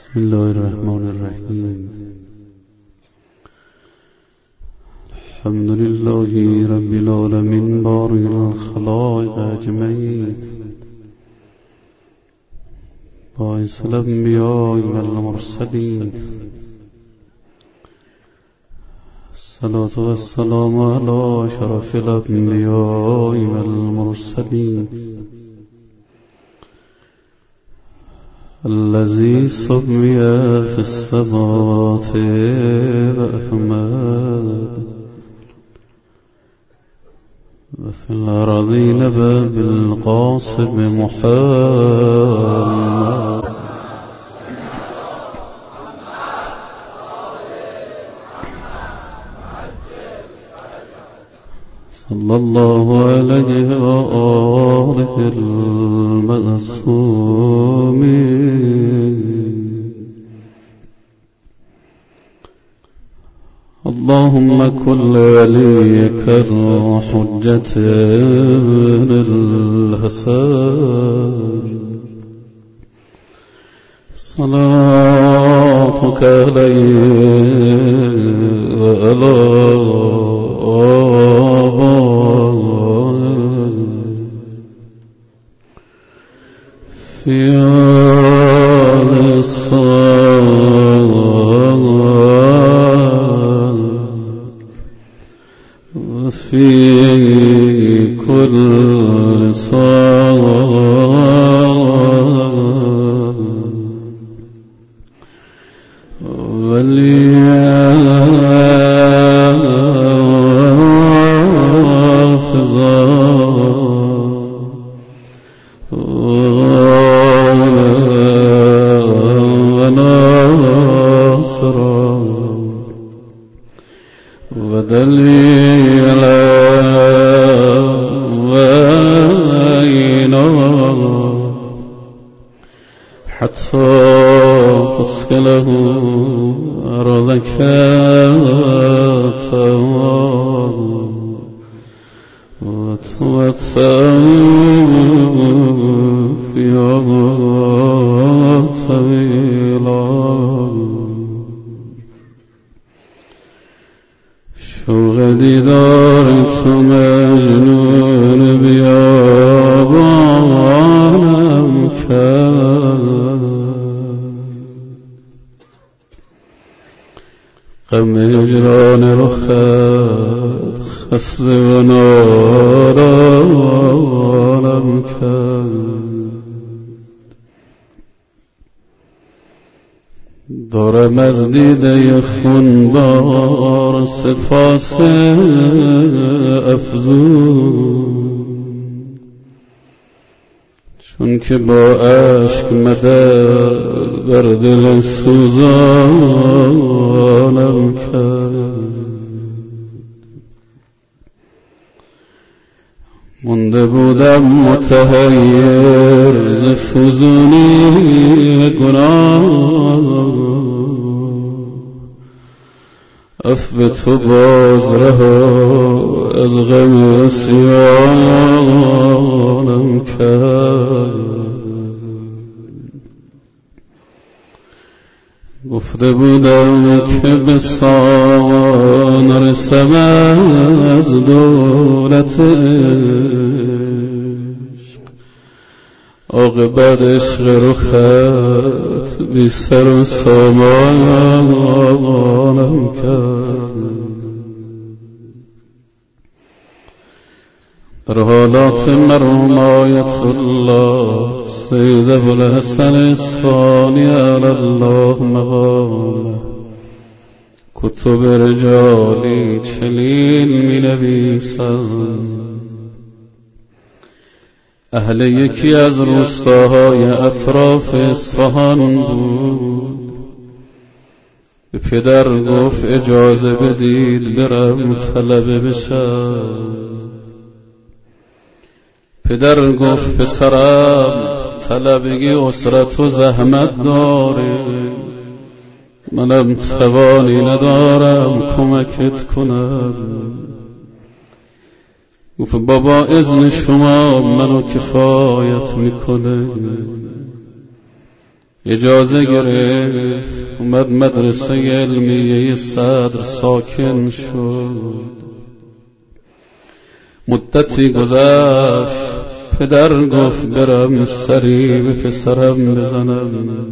بسم الله الرحمن الرحیم. الحمد لله رب العالمین باری الخلائق اجمعین، باعث الانبیاء والمرسلین، الصلاة والسلام علی شرف الانبیاء والمرسلین الذي سمي في السماوات وأحمد وفي الأرضين بالقاسم محمد صلى الله عليه وآله المعصومين. اللهم كن لوليك الحجة الحسن صلاتك عليه وعلى في الصلاة وفي كل صلاة ودليلا وعينا حتى تسكنه أرضك وتمتع فيها طويلا. شوق دیدار تو مجنون بیابانم کرد، غم هجران رخت خسته و نارانم کرد. دارم از دیده خونبار سپاس افزون، چون که با عشق مدد بر دل سوزانم کرد. مونده بودم متحیر ز فزونی گناه، عفو تو باز رها از غم عصیانم کرد. گفته بودم که به سامان نرسم از دولت عشق، عاقبت عشق رخت بی سر و سامانم کرد. در حالات مرحوم آیت الله سید ابوالحسن اصفهانی علی الله مقامه کتب رجالی چنین می نویسند: اهل یکی از روستاهای اطراف اصفهان بود. به پدر گفت اجازه بدید برم طلبه بشم. پدر گفت پسرم طلبگی اسرت و زحمت داره، منم توانی ندارم کمکت کنم. گفت بابا اذن شما منو کفایت میکنه، اجازه گرفت اومد مدرسه علمیه صدر ساکن شد. مدتی گذشت، پدر گفت برم سری به پسرم بزنم.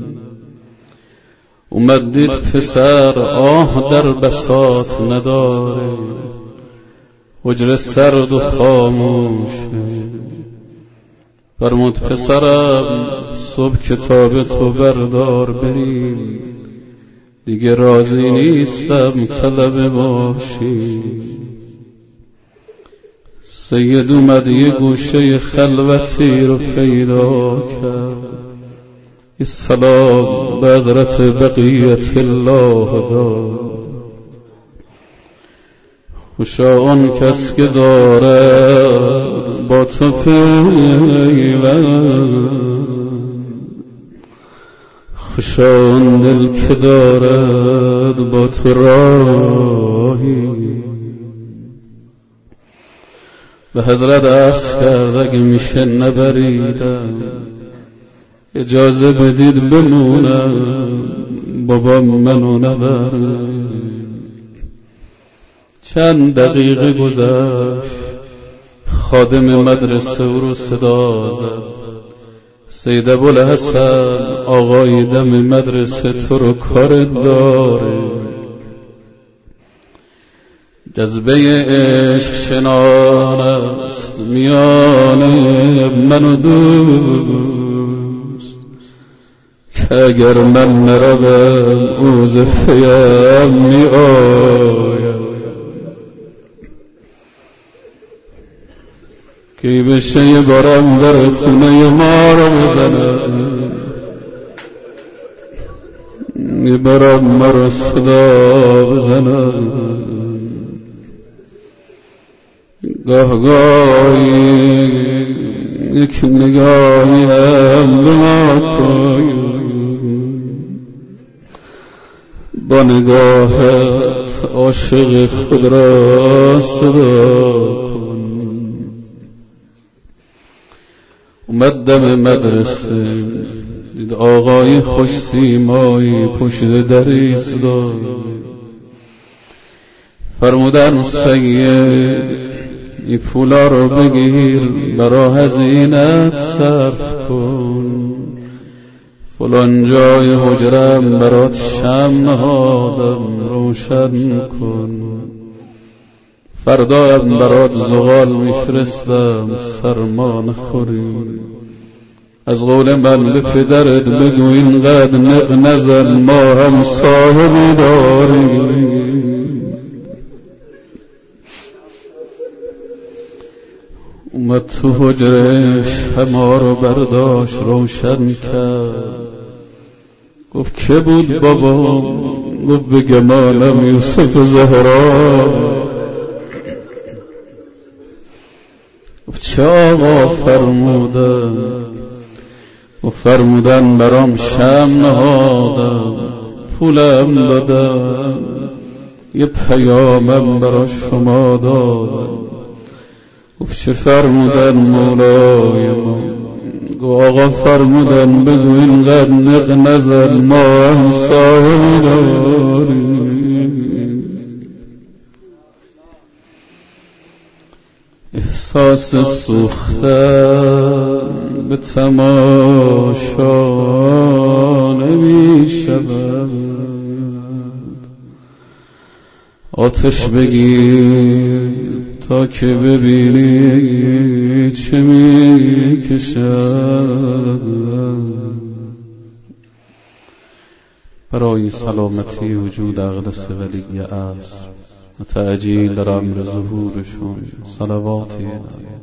اومد دید پسر آه در بساط نداره، حجره سرد و خاموشه. فرمود پسرم صبح کتاب تو بردار بریم، دیگه راضی نیستم طلبه باشی. سید اومد یه گوشه خلوتی رو پیدا کرد، یه سلام به حضرت بقیت الله داد. خوشا آن کس که دارد با تو پیوند، خوشا آن دل که دارد با تو راهی. به حضرت عرض کرد اگه میشه نبریدم، اجازه بدید بمونم، بابا منو نبر. چند دقیقه گذشت، خادم مدرسه او رو صدا زد. سید ابوالحسن آقای دم مدرسه تو رو کارت داره. جذبه عشق شنان است میان من و دوست، که اگر من نروم او ز پیم می آید. کی بشه یه بارم در خونه ما رو بزنم، یه بارم ما رو صدا بزنم. گاه گاهی یک نگاهی هم به ما کن، با نگاهت عاشق خود را صدا کن. اومد دم مدرسه، دید آقای خوش سیمایی پشت در ایستاد. فرمودن سید این پولا رو بگیر برا هزینت صرف کن، فلان جای حجرم برات شمع نهادم روشن کن. فردا هم برات زغال میفرستم سرما نخوری. از قول من به پدرت بگو اینقدر نق نزن، ما هم صاحبی داریم. اومد تو حجرش همه رو برداشت روشن کرد. گفت که بود بابا؟ گفت به گمانم یوسف زهرا. گفت چه آقا فرمودن؟ و فرمودن برام شمع نهادم، پولم دادم، یه پیامم برا شما دادم. گفت چه فرمودن مولای ما؟ گفت آقا فرمودن بگو اینقدر نق نزن، ما هم صاحب داریم. احساس سوختن به تماشا نمی شود، آتش بگیر تا که ببینی چه می کشد. برای سلامتی وجود اقدس ولی است و تعجیل در امر ظهورشون صلواتی عنایت.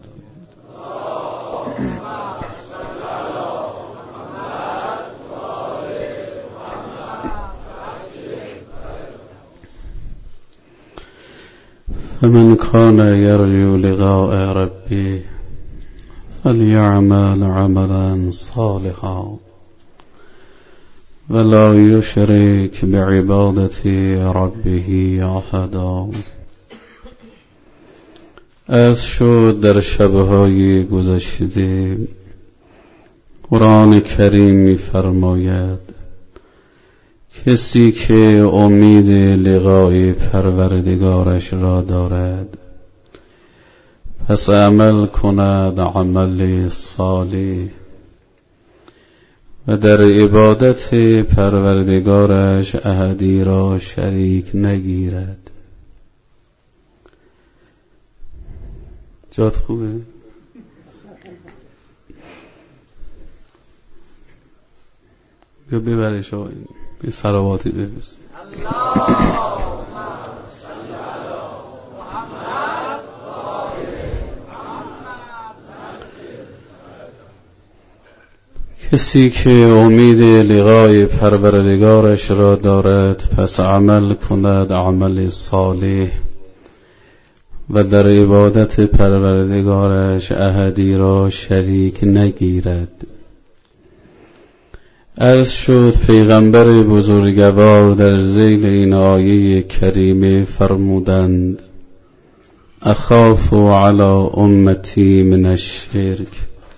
فمن كان يرجو لقاء ربه فليعمل عملا صالحا ولا يشرك بعبادة ربه أحدا. از شد در شبهای گذشته قرآن کریم می‌فرماید کسی که امید لقای پروردگارش را دارد پس عمل کند عمل صالح و در عبادت پروردگارش احدی را شریک نگیرد. جات خوبه؟ بیا ببرش آقای یه صلواتی بفرست. کسی که امید لقای پروردگارش را دارد پس عمل کند عمل صالح و در عبادت پروردگارش احدی را شریک نگیرد. عرض شد پیغمبر بزرگوار در ذیل این آیه کریمه فرمودند اخاف علی امتی من الشرک،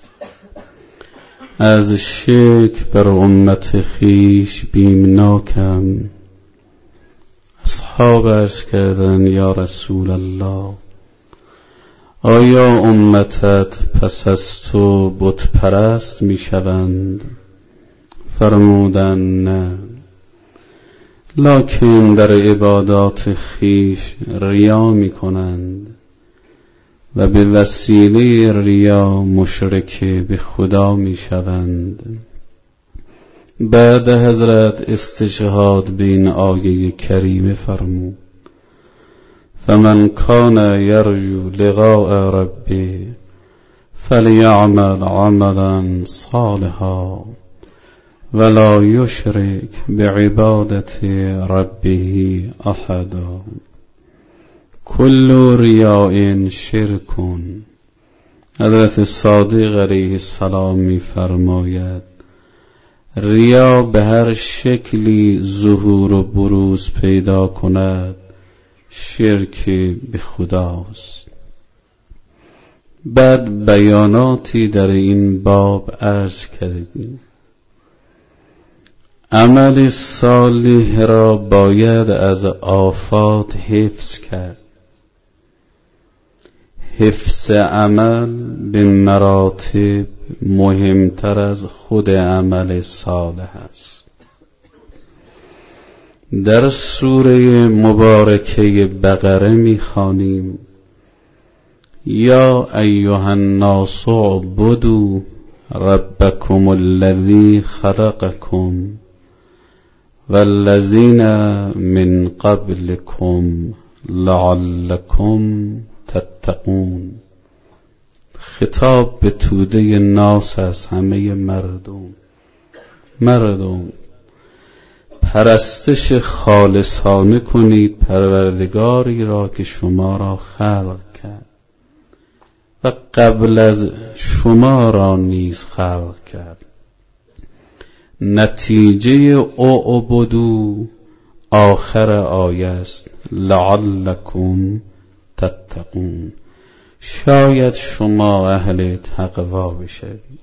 از شرک بر امت خیش بیمناکم. اصحاب عرض کردند یا رسول الله آیا امتت پس از تو بت پرست می شوند؟ فرمودند نه، لکن در عبادات خیش ریا می کنند و به وسیله ریا مشرک به خدا می شوند. بعد حضرت استشهاد به این آیه کریمه فرمود فمن کان یرجو لقاء ربه فلیعمل عملا صالحا ولا یشرک بعبادت ربه احدا. کل ریاء شرک. حضرت صادق علیه السلام می فرماید ریا به هر شکلی ظهور و بروز پیدا کند شرک به خداست. بعد بیاناتی در این باب عرض کردیم. عمل صالح را باید از آفات حفظ کرد. حفظ عمل به مراتب مهمتر از خود عمل صالح است. در سوره مبارکه بقره می‌خوانیم یا ایها الناس اعبدوا ربکم الذی خلقکم والذین من قبلکم لعلکم تتقون. خطاب به توده ناس از همه مردم پرستش خالصانه کنید پروردگاری را که شما را خلق کرد و قبل از شما را نیز خلق کرد. نتیجه اعبدوا آخر آیه است لعلکم تتقون، شاید شما اهل تقوا بشوید.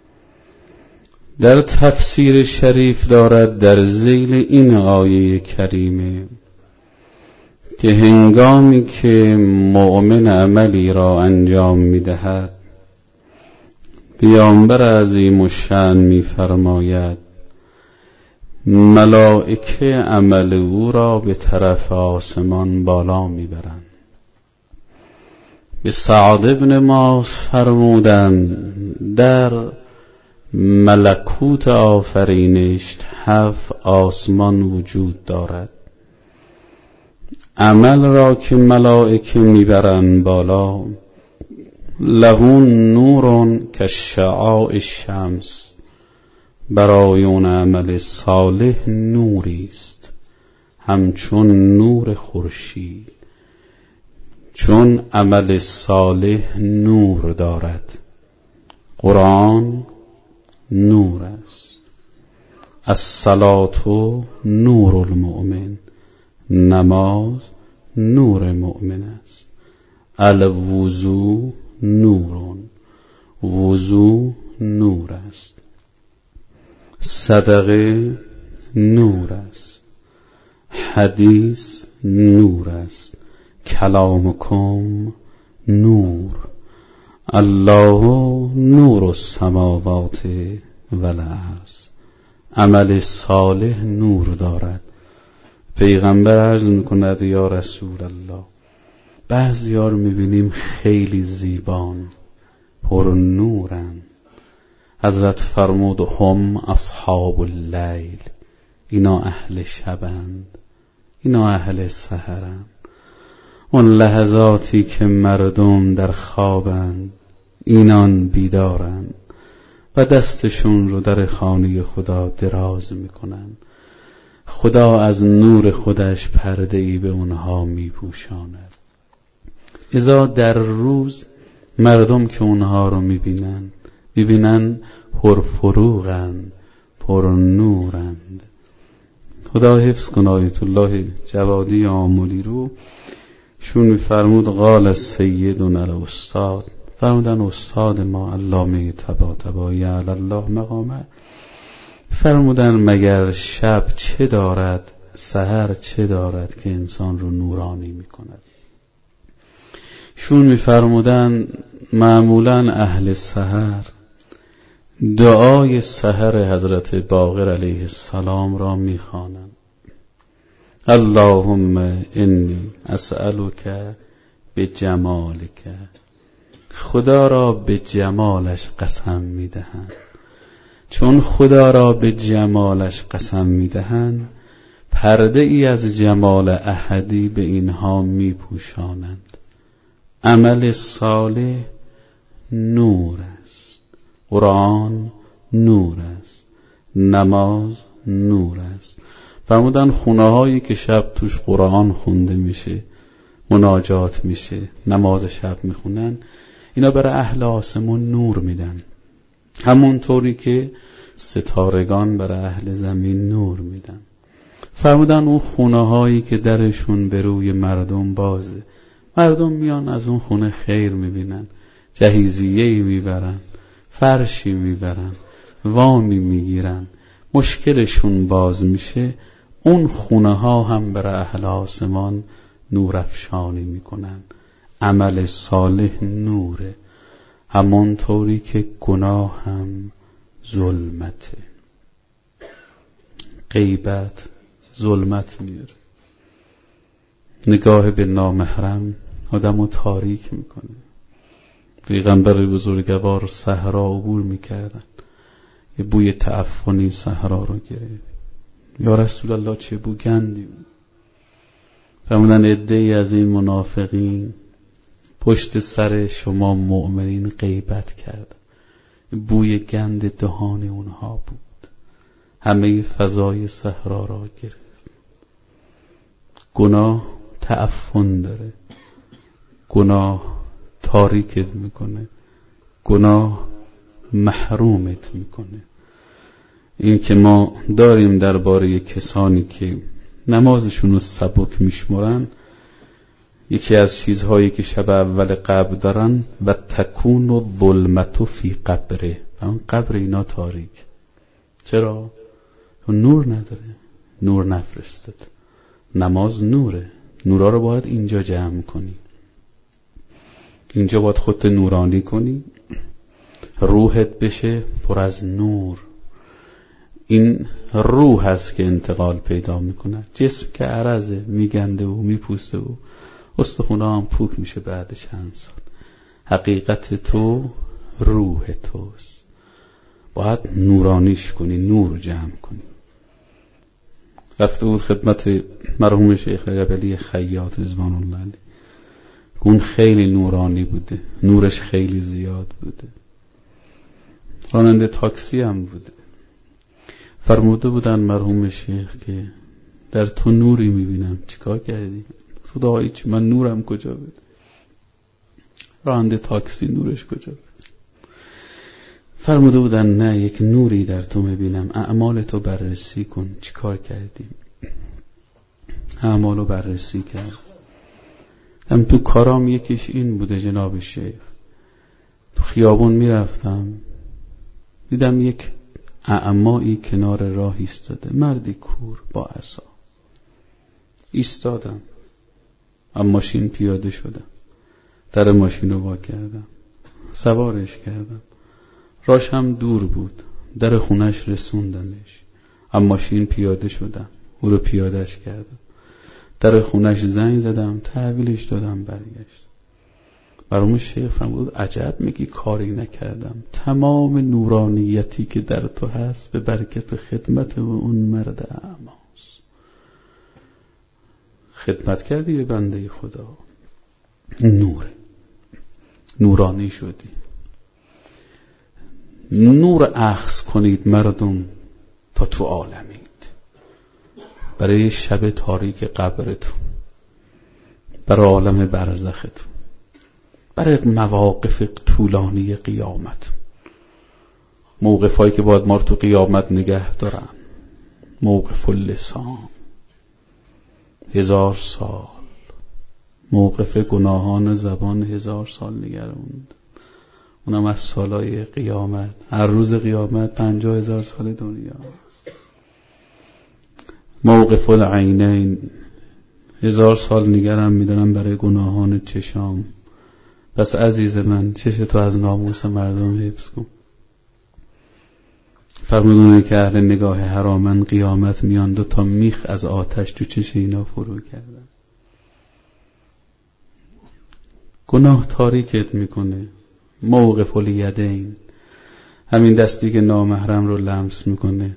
در تفسیر شریف دارد در ذیل این آیه کریمه که هنگامی که مؤمن عملی را انجام می‌دهد پیامبر عظیم الشأن می‌فرماید ملائکه عمل او را به طرف آسمان بالا می‌برند. به سعد بن معاذ فرمودند در ملکوت آفرینش 7 آسمان وجود دارد. عمل را که ملائکه میبرند بالا لهون نورون که شعاع الشمس، برای اون عمل صالح نوری است همچون نور خورشید. چون عمل صالح نور دارد، قرآن نور است. الصلاة نور المؤمن، نماز نور مؤمن است. الوضو نورون، وضو نور است. صدقه نور است، حدیث نور است، کلامکم نور، الله نور السماوات والارض. عمل صالح نور دارد. پیغمبر عرض میکند یا رسول الله، بعضی‌ها رو میبینیم خیلی زیبان، پر نورن. حضرت فرمود هم اصحاب اللیل، اینا اهل شبند، اینا اهل سحرند. اون لحظاتی که مردم در خوابند، اینان بیدارند و دستشون رو در خانه خدا دراز میکنن. خدا از نور خودش پرده‌ای به اونها میپوشاند. اذا در روز مردم که اونها رو میبینن پرفروغند، پر نورند. خدا حفظ کن آیت الله جوادی آملی رو. شون میفرمود قال سیدنا الاستاد، فرمودن استاد ما علامه طباطبایی علی الله مقامه، فرمودن مگر شب چه دارد، سحر چه دارد که انسان رو نورانی میکند؟ شون میفرمودن معمولا اهل سحر دعای سحر حضرت باقر علیه السلام را میخوانند. اللهم انی اسألک بجمالک، خدا را به جمالش قسم میدهند. چون خدا را به جمالش قسم میدهند، پرده ای از جمال احدی به اینها میپوشانند. عمل صالح نور است، قرآن نور است، نماز نور است. فرمودن خونه هایی که شب توش قرآن خونده میشه، مناجات میشه، نماز شب میخونن، اینا برای اهل آسمون نور میدن، همونطوری که ستارگان برای اهل زمین نور میدن. فرمودن اون خونه هایی که درشون به روی مردم بازه، مردم میان از اون خونه خیر میبینن، جهیزیه‌ای میبرن، فرشی میبرن، وامی میگیرن، مشکلشون باز میشه، اون خونه ها هم برای اهل آسمان نور افشانی میکنن. عمل صالح نوره، همونطوری که گناه هم ظلمته. غیبت ظلمت میاره، نگاه به نامحرم آدمو تاریک میکنه. پیغمبر بزرگوار صحرا عبور میکردن، یه بوی تعفنی صحرا رو گرفت. یا رسول الله چه بو گندی بود. فرمودن عده‌ای از این منافقین پشت سر شما مؤمنین غیبت کرد، بوی گند دهان اونها بود، همه فضای صحرا را گرفت. گناه تعفن داره، گناه تاریکت میکنه، گناه محرومت میکنه. این که ما داریم درباره کسانی که نمازشون رو سبک میشمرن، یکی از چیزهایی که شب اول قبر دارن و تکون و ظلمت فی قبره، اون قبر اینا تاریک. چرا؟ نور نداره، نور نفرستد. نماز نوره، نورا رو باید اینجا جمع کنی، اینجا باید خودت نورانی کنی، روحت بشه پر از نور. این روح هست که انتقال پیدا میکنه. جسم که عرضه، میگنده و میپوسته و استخونه هم پوک میشه بعد چند سال. حقیقت تو روح توست، باید نورانیش کنی، نور جمع کنی. رفته بود خدمت مرحوم شیخ جبلی خیاط رضوان الله علیه، اون خیلی نورانی بوده، نورش خیلی زیاد بوده، راننده تاکسی هم بوده. فرموده بودن مرحوم شیخ که در تو نوری میبینم، چیکار کردی؟ خدایی چی، من نورم کجا بود؟ راننده تاکسی نورش کجا بود؟ فرموده بودن نه، یک نوری در تو میبینم، اعمال تو بررسی کن. چیکار کردی؟ اعمالو بررسی کرد. هم تو کارام یکیش این بوده جناب شیخ، تو خیابون میرفتم دیدم یک اعمایی کنار راه ایستاده، مردی کور با عصا. ایستادم، اما ماشین پیاده شدم، در ماشین رو وا کردم، سوارش کردم. راش هم دور بود، در خونش رسوندمش. اما ماشین پیاده شدم، او رو پیادهش کردم، در خونش زنگ زدم، تحویلش دادم، برگشت. برام شیخ فرمود عجب میگی کاری نکردم، تمام نورانیتی که در تو هست به برکت خدمت اون مرد اعماست. خدمت کردی به بنده خدا، نورانی شدی. نور اخذ کنید مردم تا تو عالمید، برای شب تاریک قبرتون، برای عالم برزختون، برای مواقف طولانی قیامت، موقفایی که باید ما رو تو قیامت نگه دارن. موقف اللسان 1000 سال، موقف گناهان زبان 1000 سال نگرند. اونم از سالای قیامت. هر روز قیامت 50,000 سال دنیاست. موقف العینین 1000 سال نگرم میدارم برای گناهان چشام. پس عزیز من، چش تو از ناموس مردم حفظ کن. فرمودونه که اهل نگاه حرامن قیامت میان، 2 تا میخ از آتش تو چش اینا فرو کردن. گناه تاریکت میکنه. موقف الیدین، همین دستی که نامحرم رو لمس میکنه،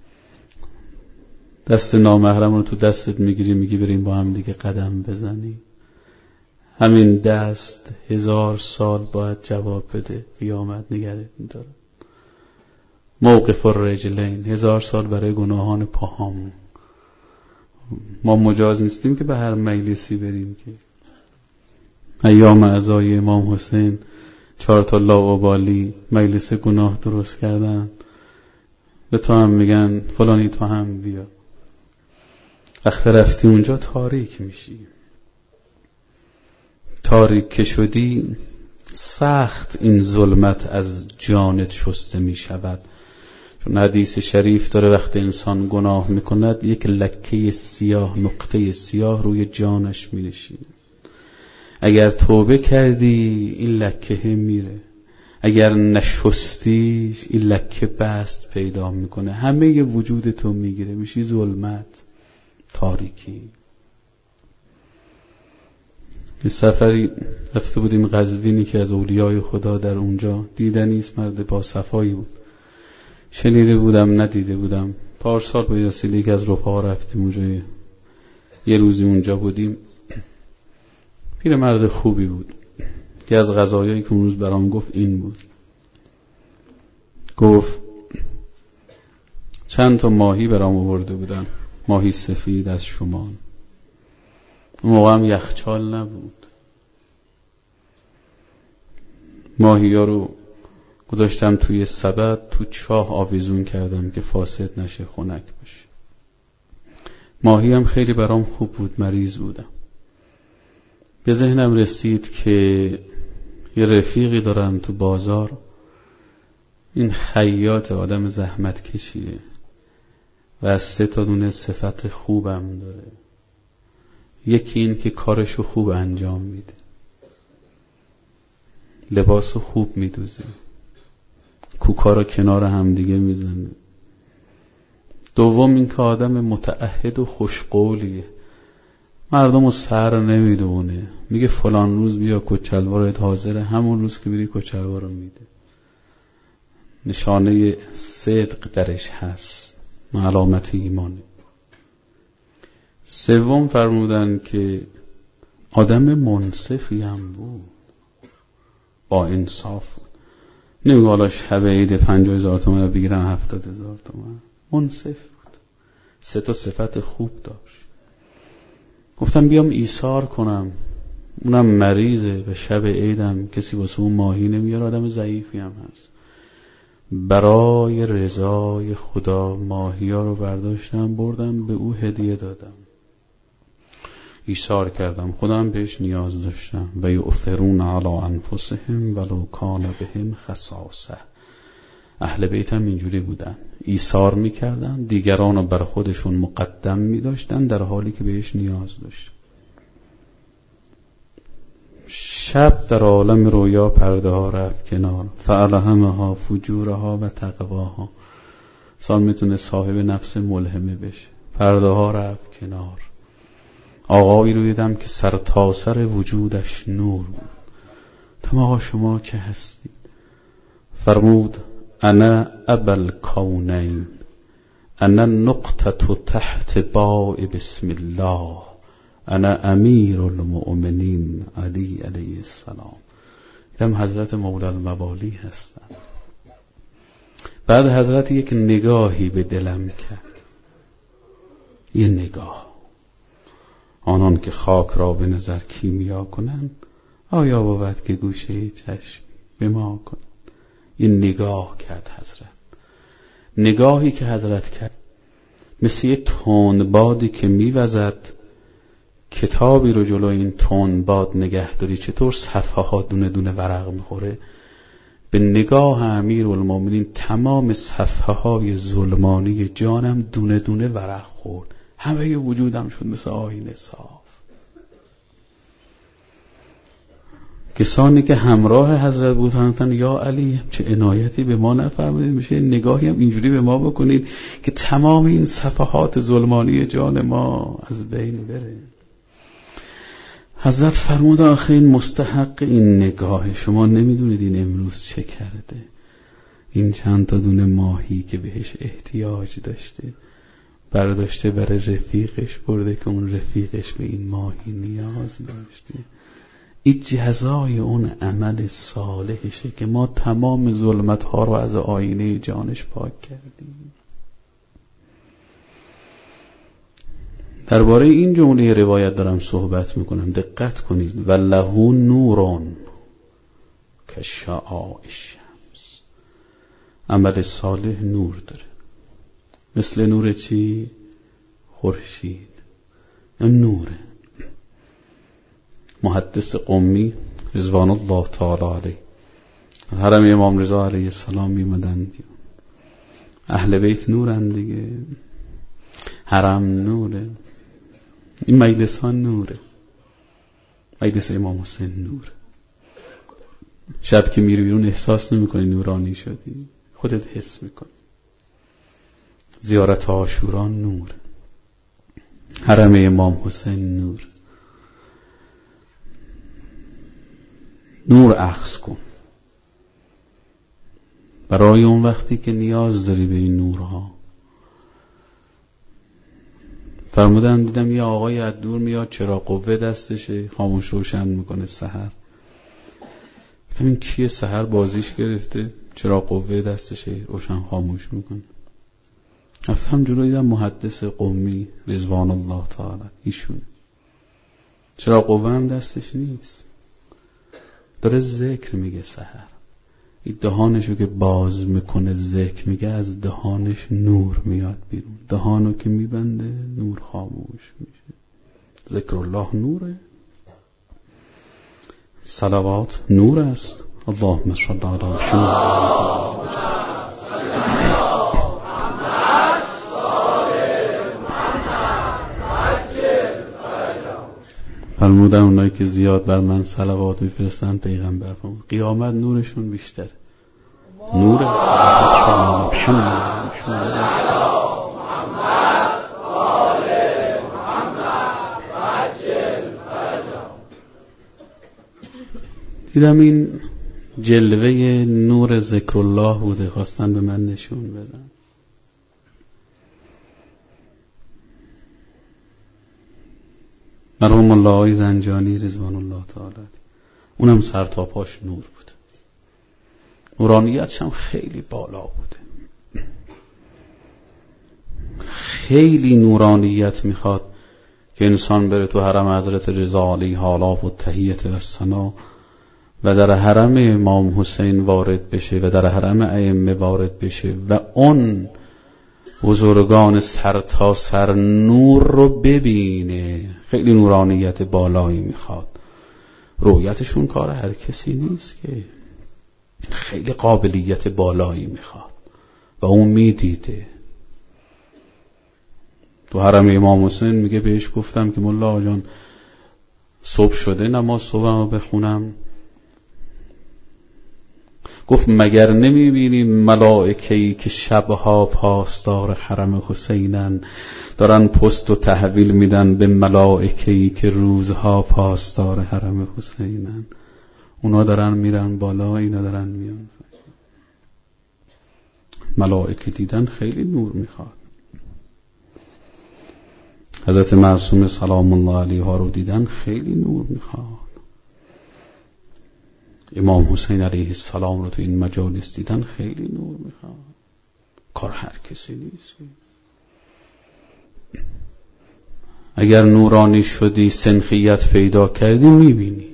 دست نامحرم رو تو دستت میگیری، میگی بریم با هم دیگه قدم بزنی. همین دست 1000 سال باید جواب بده، قیامت نگرت میداره. موقف الرجلین 1000 سال برای گناهان پاهامون. ما مجاز نیستیم که به هر مجلسی بریم که ایام عزای امام حسین 4 تا لاابالی مجلس گناه درست کردن، به تو هم میگن فلانی تو هم بیا. وقتی رفتی اونجا تاریک میشی. تاریک که شدی سخت این ظلمت از جانت شسته میشود. چون حدیث شریف داره وقتی انسان گناه میکند یک لکه سیاه، نقطه سیاه روی جانش مینشینه. اگر توبه کردی این لکه میره، اگر نشستیش این لکه بست پیدا میکنه، همه وجود تو میگیره، میشی ظلمت، تاریکی. یه سفری رفته بودیم قزوینی که از اولیای خدا در اونجا دیدنیست، مرد با صفایی بود. شنیده بودم ندیده بودم. پارسال با یاسیلی که از رفاقا رفتیم اونجا، یه روزی اونجا بودیم. پیر مرد خوبی بود که از غذایایی که اون روز برام گفت این بود. گفت چند تا ماهی برام آورده بودن، ماهی سفید از شمال. اون موقع هم یخچال نبود. ماهی ها رو گذاشتم توی سبد، تو چاه آویزون کردم که فاسد نشه، خنک بشه. ماهی هم خیلی برام خوب بود، مریض بودم. به ذهنم رسید که یه رفیقی دارم تو بازار، این خیاط، آدم زحمت کشیه و از 3 تا دونه صفت خوبم داره. یکی این که کارشو خوب انجام میده، لباسو خوب میدوزه، کوکارو کنار هم دیگه میزنه. دوم این که آدم متعهد و خوشقولیه، مردمو سر نمیدونه، میگه فلان روز بیا کچلوارت حاضره، همون روز که بری کچلوارو میده. نشانه صدق درش هست، علامت ایمانه. سوم فرمودن که آدم منصفی هم بود، با انصاف بود. نمیگه حالا شب عید 50,000 تومان بگیرن 70,000 تومان. منصف بود، 3 تا صفت خوب داشت. گفتم بیام ایثار کنم، اونم مریضه و شب عیدم کسی واسه اون ماهی نمیاره، آدم ضعیفی هم هست. برای رضای خدا ماهی ها رو برداشتم بردم به او هدیه دادم، ایثار کردم، خودم بهش نیاز داشتم. و یؤثرون علی انفسهم ولو کان بهم خصاصه. اهل بیت هم اینجوری بودن، ایثار میکردن، دیگران رو بر خودشون مقدم میداشتن در حالی که بهش نیاز داشت. شب در عالم رویا پرده ها رفت کنار، فالهمها فجورها و تقواها. انسان میتونه صاحب نفس ملهمه بشه. پرده ها رفت کنار. آقایی رو دیدم که سر تا سر وجودش نور بود. تمام شما که هستید. فرمود انا ابا الکونین، انا نقطة تحت باء بسم الله، انا امیر المؤمنین علی علیه السلام. دیدم حضرت مولا الموالی هستن. بعد حضرت یک نگاهی به دلم کرد، یه نگاه. آنان که خاک را به نظر کیمیا کنند، آیا بود که گوشه چشم به ما کنند؟ یه نگاه کرد حضرت. نگاهی که حضرت کرد مثل یه تندبادی که میوزد، کتابی رو جلو این تندباد نگه داری چطور صفحه ها دونه دونه ورق میخوره. به نگاه امیرالمومنین تمام صفحه های ظلمانی جانم دونه دونه ورق خورد. همه وجودم شد مثل آینه صاف. کسانی که همراه حضرت بودند یا علی چه عنایتی به ما نفرمودید، میشه نگاهی هم اینجوری به ما بکنید که تمام این صفحات ظلمانی جان ما از بین بره. حضرت فرمود آخه این مستحق این نگاه. شما نمیدونید این امروز چه کرده. این چند تا دونه ماهی که بهش احتیاج داشته برداشته برای رفیقش برده که اون رفیقش به این ماهی نیاز داشته. این جزای اون عمل صالحشه که ما تمام ظلمت ها رو از آینه جانش پاک کردیم. درباره این جمله روایت دارم صحبت میکنم، دقت کنید. وله نورون کشعاع الشمس. عمل صالح نور داره، مثل نور چی؟ خورشید. نوره. محدث قمی رضوان الله تعالی علیه حرم امام رضا علیه السلام میمدن. اهل بیت نورن دیگه، حرم نوره، این مجلس ها نوره، مجلس امام حسین نوره. شب که میری بیرون احساس نمیکنی نورانی شدی، خودت حس میکنی. زیارت عاشورا نور، حرم امام حسین نور. نور اخذ کن برای اون وقتی که نیاز داری به این نورها. فرمودن دیدم یه آقای از دور میاد، چراغ قوه دستشه، خاموش روشن میکنه سحر. گفتم این کیه؟ سحر بازیش گرفته، چراغ قوه دستشه، روشن خاموش میکنه. رفتم جلو دیدم محدث قمی رضوان الله تعالی ایشونه. چراغ قوه هم دستش نیست، داره ذکر میگه سحر. این دهانشو که باز میکنه ذکر میگه، از دهانش نور میاد بیرون. دهانو که میبنده نور خاموش میشه. ذکر الله نوره، صلوات نور است. اللهم صل علی محمد. فرمودن اونایی که زیاد بر من صلوات میفرستن پیغمبر فرمود قیامت نورشون بیشتر. نور دیدم این جلوه نور ذکر الله بوده، خواستن به من نشون بدن. مرحوم الله زنجانی رضوان الله تعالی اونم سر تا پاش نور بود، نورانیتش هم خیلی بالا بوده. خیلی نورانیت میخواد که انسان بره تو حرم حضرت رضا علیه آلاف و تحیت و ثنا و در حرم امام حسین وارد بشه و در حرم ائمه وارد بشه و اون بزرگان سر تا سر نور رو ببینه. خیلی نورانیت بالایی میخواد. رؤیتشون کار هر کسی نیست که، خیلی قابلیت بالایی میخواد. و اون میدیده. تو حرم امام حسین میگه بهش گفتم که ملا جان صبح شده نماز صبحمو بخونم. گفت مگر نمیبینی ملائکه‌ای که شبها پاسدار حرم حسینن دارن پست و تحویل میدن به ملائکه‌ای که روزها پاسدار حرم حسینن؟ اونا دارن میرن بالا، اینا دارن میان. ملائکه دیدن خیلی نور میخواد. حضرت معصوم سلام الله علیها رو دیدن خیلی نور میخواد. امام حسین علیه السلام رو تو این مجالس دیدن خیلی نور میخواد. کار هر کسی نیست. اگر نورانی شدی، سنخیت پیدا کردی، میبینی.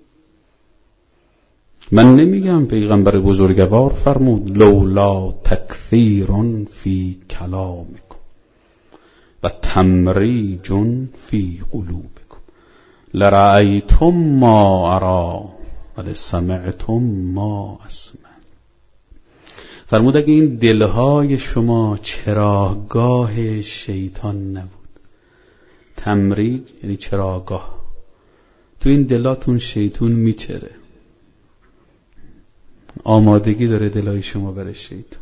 من نمیگم، پیغمبر بزرگوار فرمود لولا تکثیر فی کلامکم و تمریج فی قلوبکم لرأیتم ما ارا ولسمعتم ما اسمع. فرمود اگه این دلهای شما چراگاه شیطان نبود. تمریج یعنی چراگاه. تو این دلاتون شیطان میچره، آمادگی داره دلهای شما برای شیطان.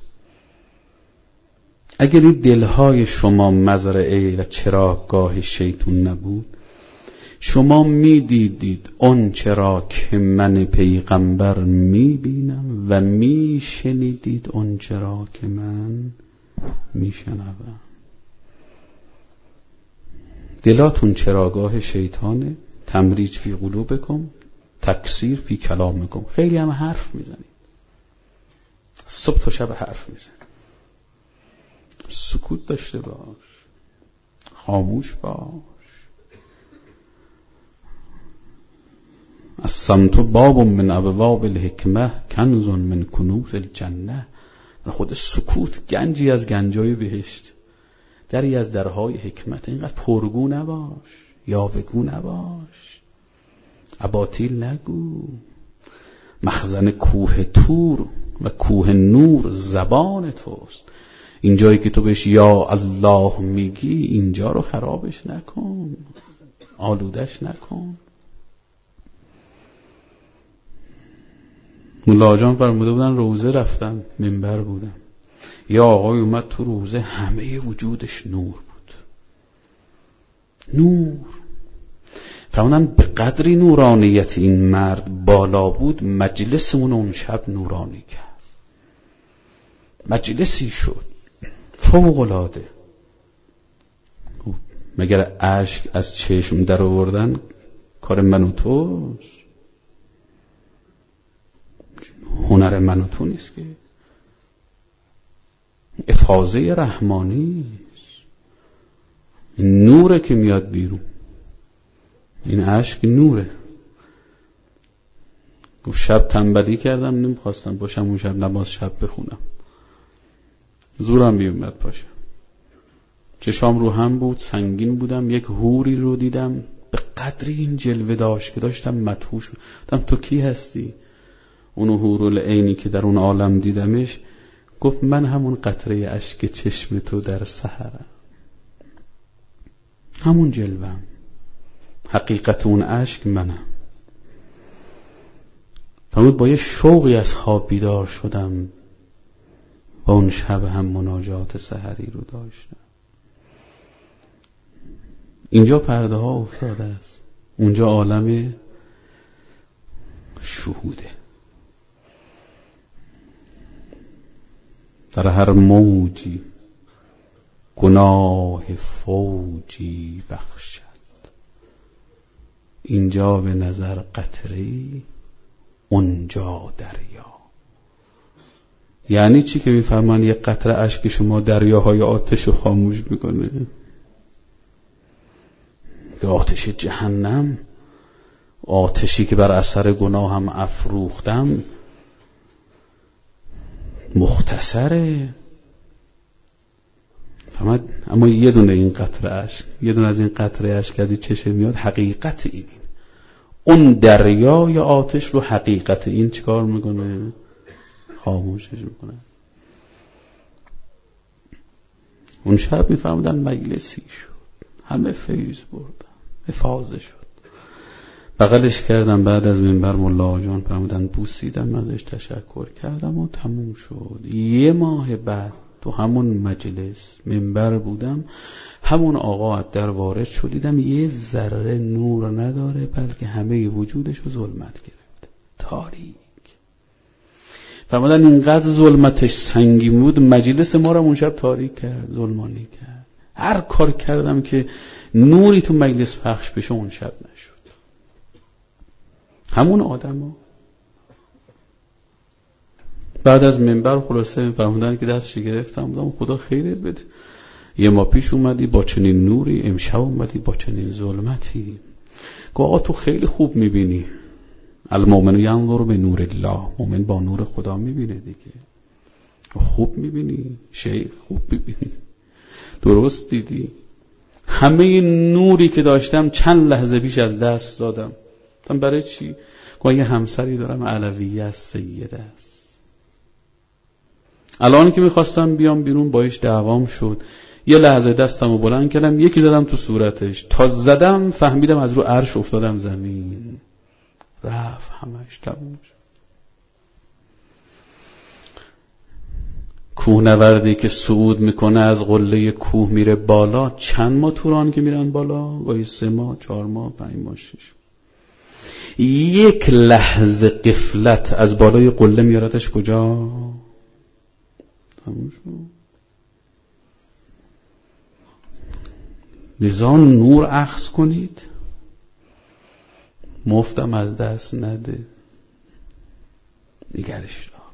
اگر این دلهای شما مزرعه و چراگاه شیطان نبود، شما میدیدید اون چرا که من پیغمبر میبینم و میشنیدید اون چرا که من میشنوم. دلاتون چراگاه شیطانه. تمریج فی قلوبکم، تکثیر فی کلامکم. خیلی هم حرف میزنید، صبح تا شب حرف میزنید. سکوت داشته باش، خاموش باش. الصمت باب من ابواب الحکمه کنز من کنوز الجنه. خود سکوت گنجی از گنجای بهشت، دری از درهای حکمت. اینقدر پرگو نباش، یاوه‌گو نباش، اباطیل نگو. مخزن کوه تور و کوه نور زبان توست. اینجایی که تو بهش یا الله میگی، اینجا رو خرابش نکن، آلودش نکن. ملا جان فرموده بودن روزه رفتم، منبر بودم، یا آقای اومد تو روزه، همه وجودش نور بود. نور. فرمودن به قدری نورانیت این مرد بالا بود، مجلسمون اون شب نورانی کرد. مجلسی شد فوق‌العاده. مگر اشک از چشم در آوردن کار من و توست؟ هنر من و تو نیست که. افاضه رحمانی است. این نوره که میاد بیرون. این اشک نوره. گفت شب تنبلی کردم، نمیخواستم باشم اون شب نماز شب بخونم، زورم بیومد پاشم. چشام رو هم بود، سنگین بودم. یک حوری رو دیدم به قدری این جلوه داشت که داشتم مدهوش بودم. تو کی هستی؟ اون حورالعینی که در اون عالم دیدمش گفت من همون قطره اشک چشم تو در سحرم، همون جلوم، حقیقت اون اشک منم. فرمود با یه شوقی از خواب بیدار شدم و اون شب هم مناجات سحری رو داشتم. اینجا پرده ها افتاده است، اونجا عالم شهوده. در هر موجی گناه فوجی بخشد، اینجا به نظر قطره‌ای، اونجا دریا. یعنی چی که میفهمن یک قطره اشک شما دریاهای آتش رو خاموش میکنه؟ که آتش جهنم، آتشی که بر اثر گناه هم افروختم، مختصره. اما یه دونه این قطره اشک، یه دونه از این قطره اشک از این چشم میاد، حقیقت این. اون دریا یا آتش رو حقیقت این چیکار میکنه؟ خاموشش میکنه. اون شب میفرمودن مجلسی شد، همه فیض بردن، افاضه شد. بغلش کردم، بعد از منبر ملا جان فرمودن بوسیدم، ازش تشکر کردم و تموم شد. 1 ماه بعد تو همون مجلس منبر بودم، همون آقا از در وارد شد، دیدم یه ذره نور نداره، بلکه همه وجودش رو ظلمت گرفت، تاریک. فرمودن اینقدر ظلمتش سنگین بود، مجلس ما رو اون شب تاریک کرد، ظلمانی کرد. هر کار کردم که نوری تو مجلس پخش بشه، اون شب نشد. همون آدم ها بعد از منبر خلاصه فرمودن که دستش گرفتم، بودم خدا خیرت بده، 1 ماه پیش اومدی با چنین نوری، امشب اومدی با چنین ظلمتی. گفت آقا تو خیلی خوب میبینی، المؤمن ینظر به نور الله، مؤمن با نور خدا میبینه دیگه. خوب میبینی شیخ، خوب میبینی، درست دیدی. همه نوری که داشتم چند لحظه پیش از دست دادم. برای چی؟ گفت یه همسری دارم علویه است، سیده است. الان که میخواستم بیام بیرون باش دعوام شد، یه لحظه دستمو بلند کردم، یکی زدم تو صورتش، تا زدم فهمیدم از رو عرش افتادم زمین، رفت همش، تموم شد. کوهنوردی که صعود میکنه از قله کوه میره بالا، چند ماه توران که میرن بالا؟ گاهی 3 ماه، 4 ماه، 5 ماه، 6 ماه. 1 لحظه غفلت از بالای قله میارتش کجا؟ تموم شد. لذا نور اخذ کنید، مفتم از دست نده، نگرش دار.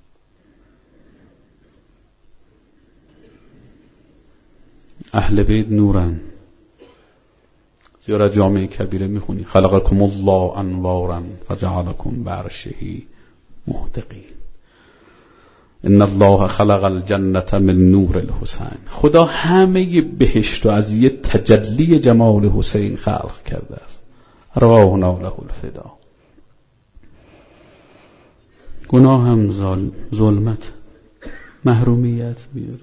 اهل بیت نورن. زیارت جامع کبیره میخونی خلقکم الله انوارا فجعلکم بعرشه محتقین. ان الله خلق الجنة من نور الحسین. خدا همه بهشت رو از یه تجلی جمال حسین خلق کرده است. رواهنا له الفدا. گناه هم ظلمت، محرومیت میاره.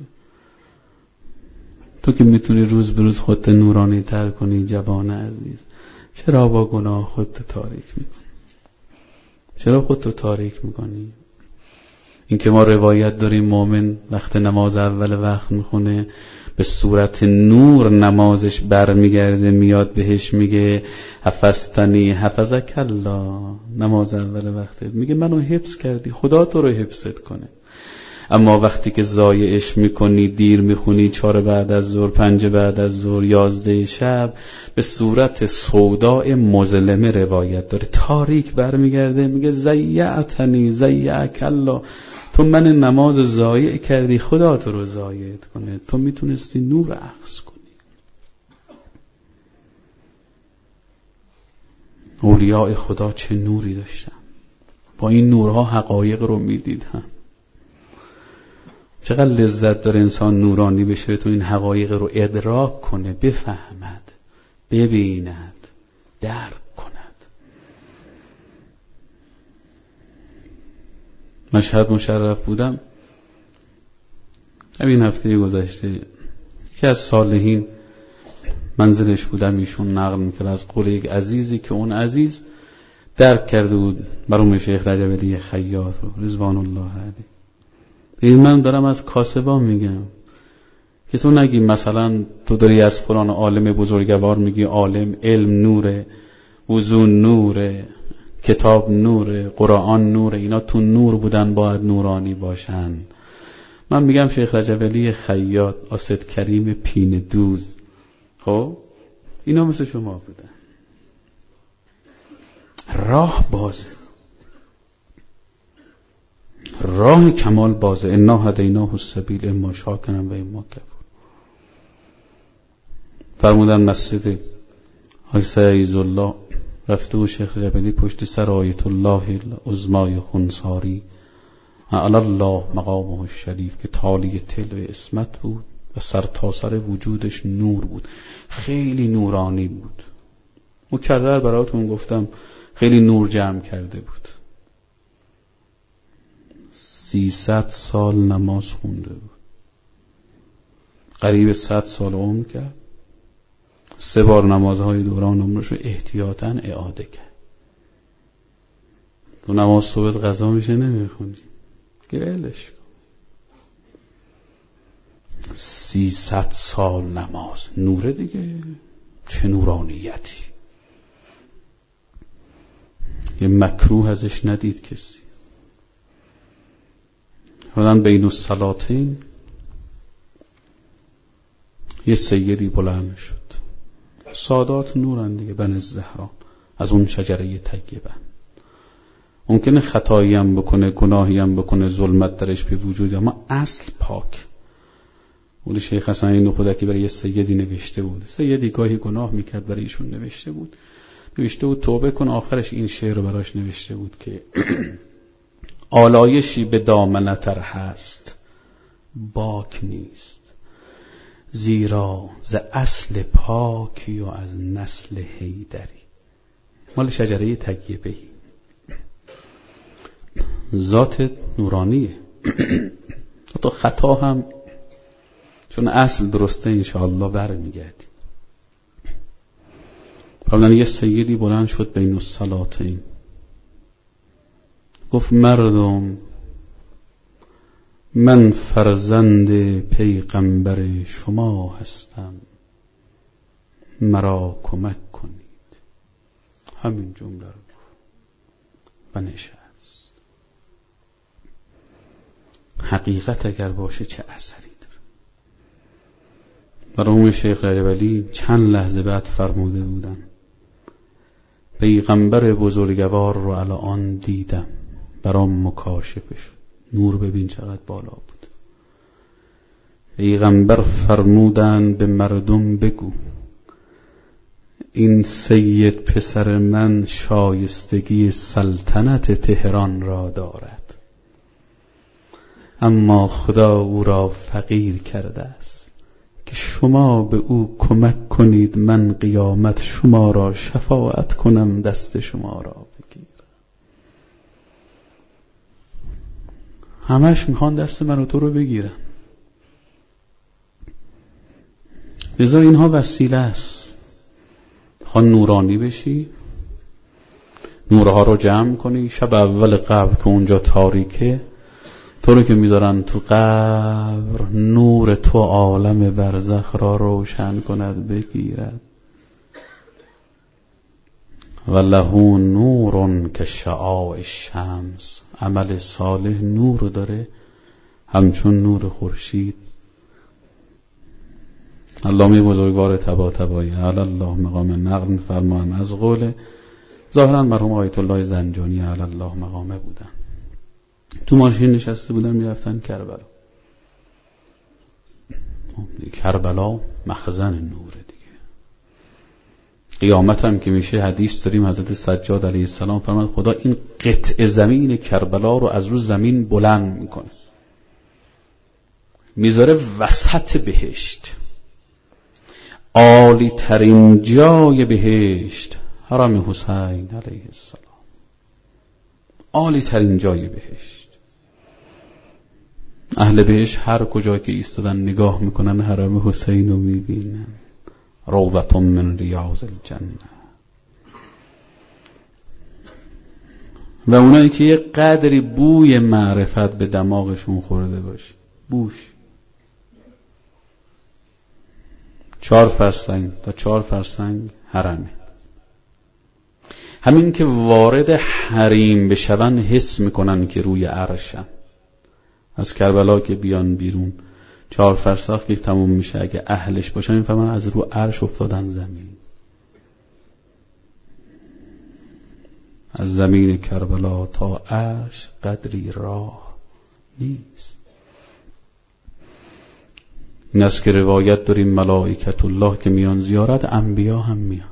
تو که میتونی روز به روز خودت نورانی تر کنی جوان عزیز، چرا با گناه خودت تاریک میکنی؟ چرا خودت تاریک میکنی؟ این که ما روایت داریم مؤمن وقت نماز اول وقت میخونه، به صورت نور نمازش برمیگرده، میاد بهش میگه حفظتنی حفظک الله. نماز اول وقت میگه منو حفظ کردی، خدا تو رو حفظت کنه. اما وقتی که ضایعش میکنی، دیر میخونی، 4 بعد از ظهر، 5 بعد از ظهر، 11 شب، به صورت سوداء مظلمه روایت داره، تاریک برمیگرده میگه ضیعتنی ضیعک الله. تو من نماز ضایع کردی، خدا تو رو ضایع کنه. تو میتونستی نور اخذ کنی. اولیاء خدا چه نوری داشتن، با این نورها حقایق رو میدیدن. چقدر لذت داره انسان نورانی بشه، تو این حقایق رو ادراک کنه، بفهمد، ببیند، درک کند. مشهد مشرف بودم همین هفته گذشته، یکی از صالحین منزلش بودم، ایشون نقل میکرد از قول یک عزیزی که اون عزیز درک کرده بود مرحوم شیخ رجب علی خیاط رو رضوان الله علیه. این من دارم از کاسبا میگم که تو نگی مثلا تو داری از فلان عالم بزرگوار میگی عالم، علم نوره، وضو نوره، کتاب نوره، قرآن نوره، اینا تو نور بودن باید نورانی باشن. من میگم شیخ رجب علی خیاط، آسد کریم پین دوز، خب اینا مثل شما بودن. راه بازه، راه کمال بازه. انا هدیناه السبیل اما شاکرا و اما کفور. فرمودن مسجد های سعیز الله رفته و شیخ جبلی پشت سر آیت الله العظمای خنساری علی الله مقامه الشریف که تالی تلو اسمت بود و سر تا سر وجودش نور بود، خیلی نورانی بود. مکرر براتون گفتم خیلی نور جمع کرده بود. 300 سال نماز خونده بود، قریب 100 سال عمر کرد. 3 بار نمازهای دوران عمرش رو احتیاطاً اعاده کرد. تو نماز صبح قضا میشه نمیخونی که ولش کن. 300 سال نماز، نوره دیگه، چه نورانیتی. یه مکروه ازش ندید کسی. بعدن بین الصلاتین یه سیدی بلند شد. سادات نورن دیگه، بن الزهران، از اون شجره طیبه. ممکنه خطایی هم بکنه، گناهی هم بکنه، ظلمت درش به وجود، اما اصل پاک. اون شیخ حسن این خودکی برای یه سیدی نوشته بود. سیدی گاهی گناه میکرد، برای ایشون نوشته بود توبه کن. آخرش این شعر رو براش نوشته بود که آلایشی به دامنتر هست باک نیست، زیرا ز اصل پاکی و از نسل حیدری. مال شجره طیبه، ذات نورانیه. تا خطا هم چون اصل درسته انشاءالله برمیگردی. قبلا یه سیدی بلند شد بین الصلاتین، گفت مردم، من فرزند پیغمبر شما هستم، مرا کمک کنید. همین جمله رو گفت و نشست. حقیقت اگر باشه چه اثری داره. مرحوم شیخ رجبی چند لحظه بعد فرموده بودن پیغمبر بزرگوار رو الان دیدم، برام مکاشفه شد. نور ببین چقدر بالا بود. پیغمبر فرمودن به مردم بگو این سید پسر من شایستگی سلطنت تهران را دارد، اما خدا او را فقیر کرده است که شما به او کمک کنید، من قیامت شما را شفاعت کنم، دست شما را بگیر. همش میخوان دست من و تو رو بگیرن. لذا اینها وسیله است. خوان نورانی بشی، نورها رو جمع کنی. شب اول قبر که اونجا تاریکه، تو رو که میذارن تو قبر، نور تو عالم برزخ را روشن کند بگیرد. و له نور که شعاع الشمس، عمل صالح نور داره همچون نور خورشید. علامه بزرگوار طباطبایی علی الله مقام نقل فرمان از قول ظاهرا مرحوم آیت الله زنجانی علی الله مقامه بودن. تو ماشین نشسته بودن میرفتن کربلا. کربلا مخزن نوره دیگه. قیامت هم که میشه حدیث داریم حضرت سجاد علیه السلام فرمود خدا این قطع زمین کربلا رو از رو زمین بلند میکنه، میذاره وسط بهشت. عالی ترین جای بهشت حرم حسین علیه السلام، عالی ترین جای بهشت. اهل بهشت هر کجا که ایستادن نگاه میکنن حرم حسین رو میبینن، روضة من ریاض الجنه. و اونایی که یه قدری بوی معرفت به دماغشون خورده باشه، بوش 4 فرسنگ تا 4 فرسنگ حرمه. همین که وارد حریم بشون حس میکنن که روی عرشن. از کربلا که بیان بیرون 4 فرسخ که تموم میشه، اگه اهلش باشن میفهمن از رو عرش افتادن زمین. از زمین کربلا تا عرش قدری راه نیست. این است که روایت داریم ملائکت الله که میان زیارت، انبیا هم میان.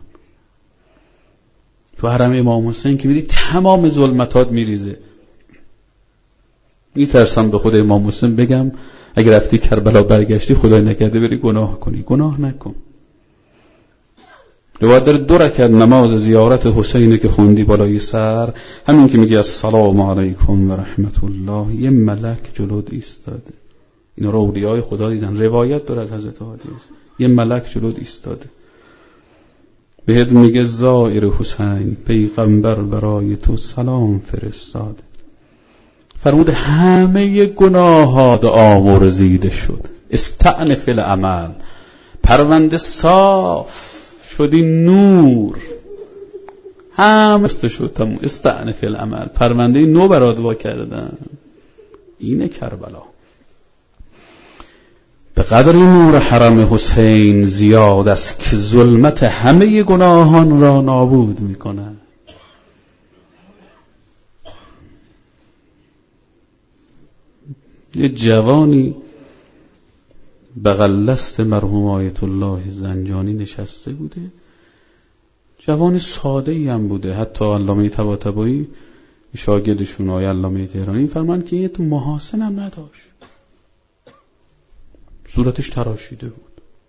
تو حرم امام حسین که میری تمام ظلمتات میریزه. میترسم به خود امام حسین بگم اگر رفتی کربلا برگشتی خدای نکرده بری گناه کنی. گناه نکن. روایت داره 2 رکعت نماز زیارت حسینه که خوندی بالای سر، همین که میگی السلام علیکم و رحمت الله، یه ملک جلوت ایستاده. این رو اولیای خدا دیدن. روایت داره از حضرت هادی است، یه ملک جلوت ایستاده بهت میگه زائر حسین، پیغمبر برای تو سلام فرستاده. فرمود همه گناهات آمرزیده شد، استأنف العمل، پرونده صاف شدی نور، همه شد تموم. استأنف العمل، پرونده نو برات وا کردن. اینه کربلا. به قدر نور حرم حسین زیاد است که ظلمت همه گناهان را نابود میکنه. یه جوانی بغل دست مرحوم آیت الله زنجانی نشسته بوده، جوان ساده ای هم بوده. حتی علامه طباطبایی شاگردشون آقای علامه تهرانی فرمان که یه تو محاسن هم نداشت، صورتش تراشیده بود.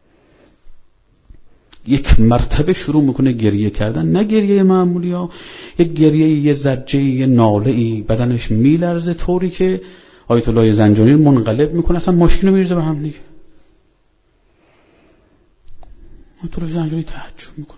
یک مرتبه شروع میکنه گریه کردن، نه گریه معمولی ها، یک گریه، یه زجه، یه ناله ای، بدنش میلرزه طوری که آیت الله زنجانی منقلب میکنه، اصلا ماشین رو میرزه به هم دیگه. آیت الله زنجانی تعجب میکنن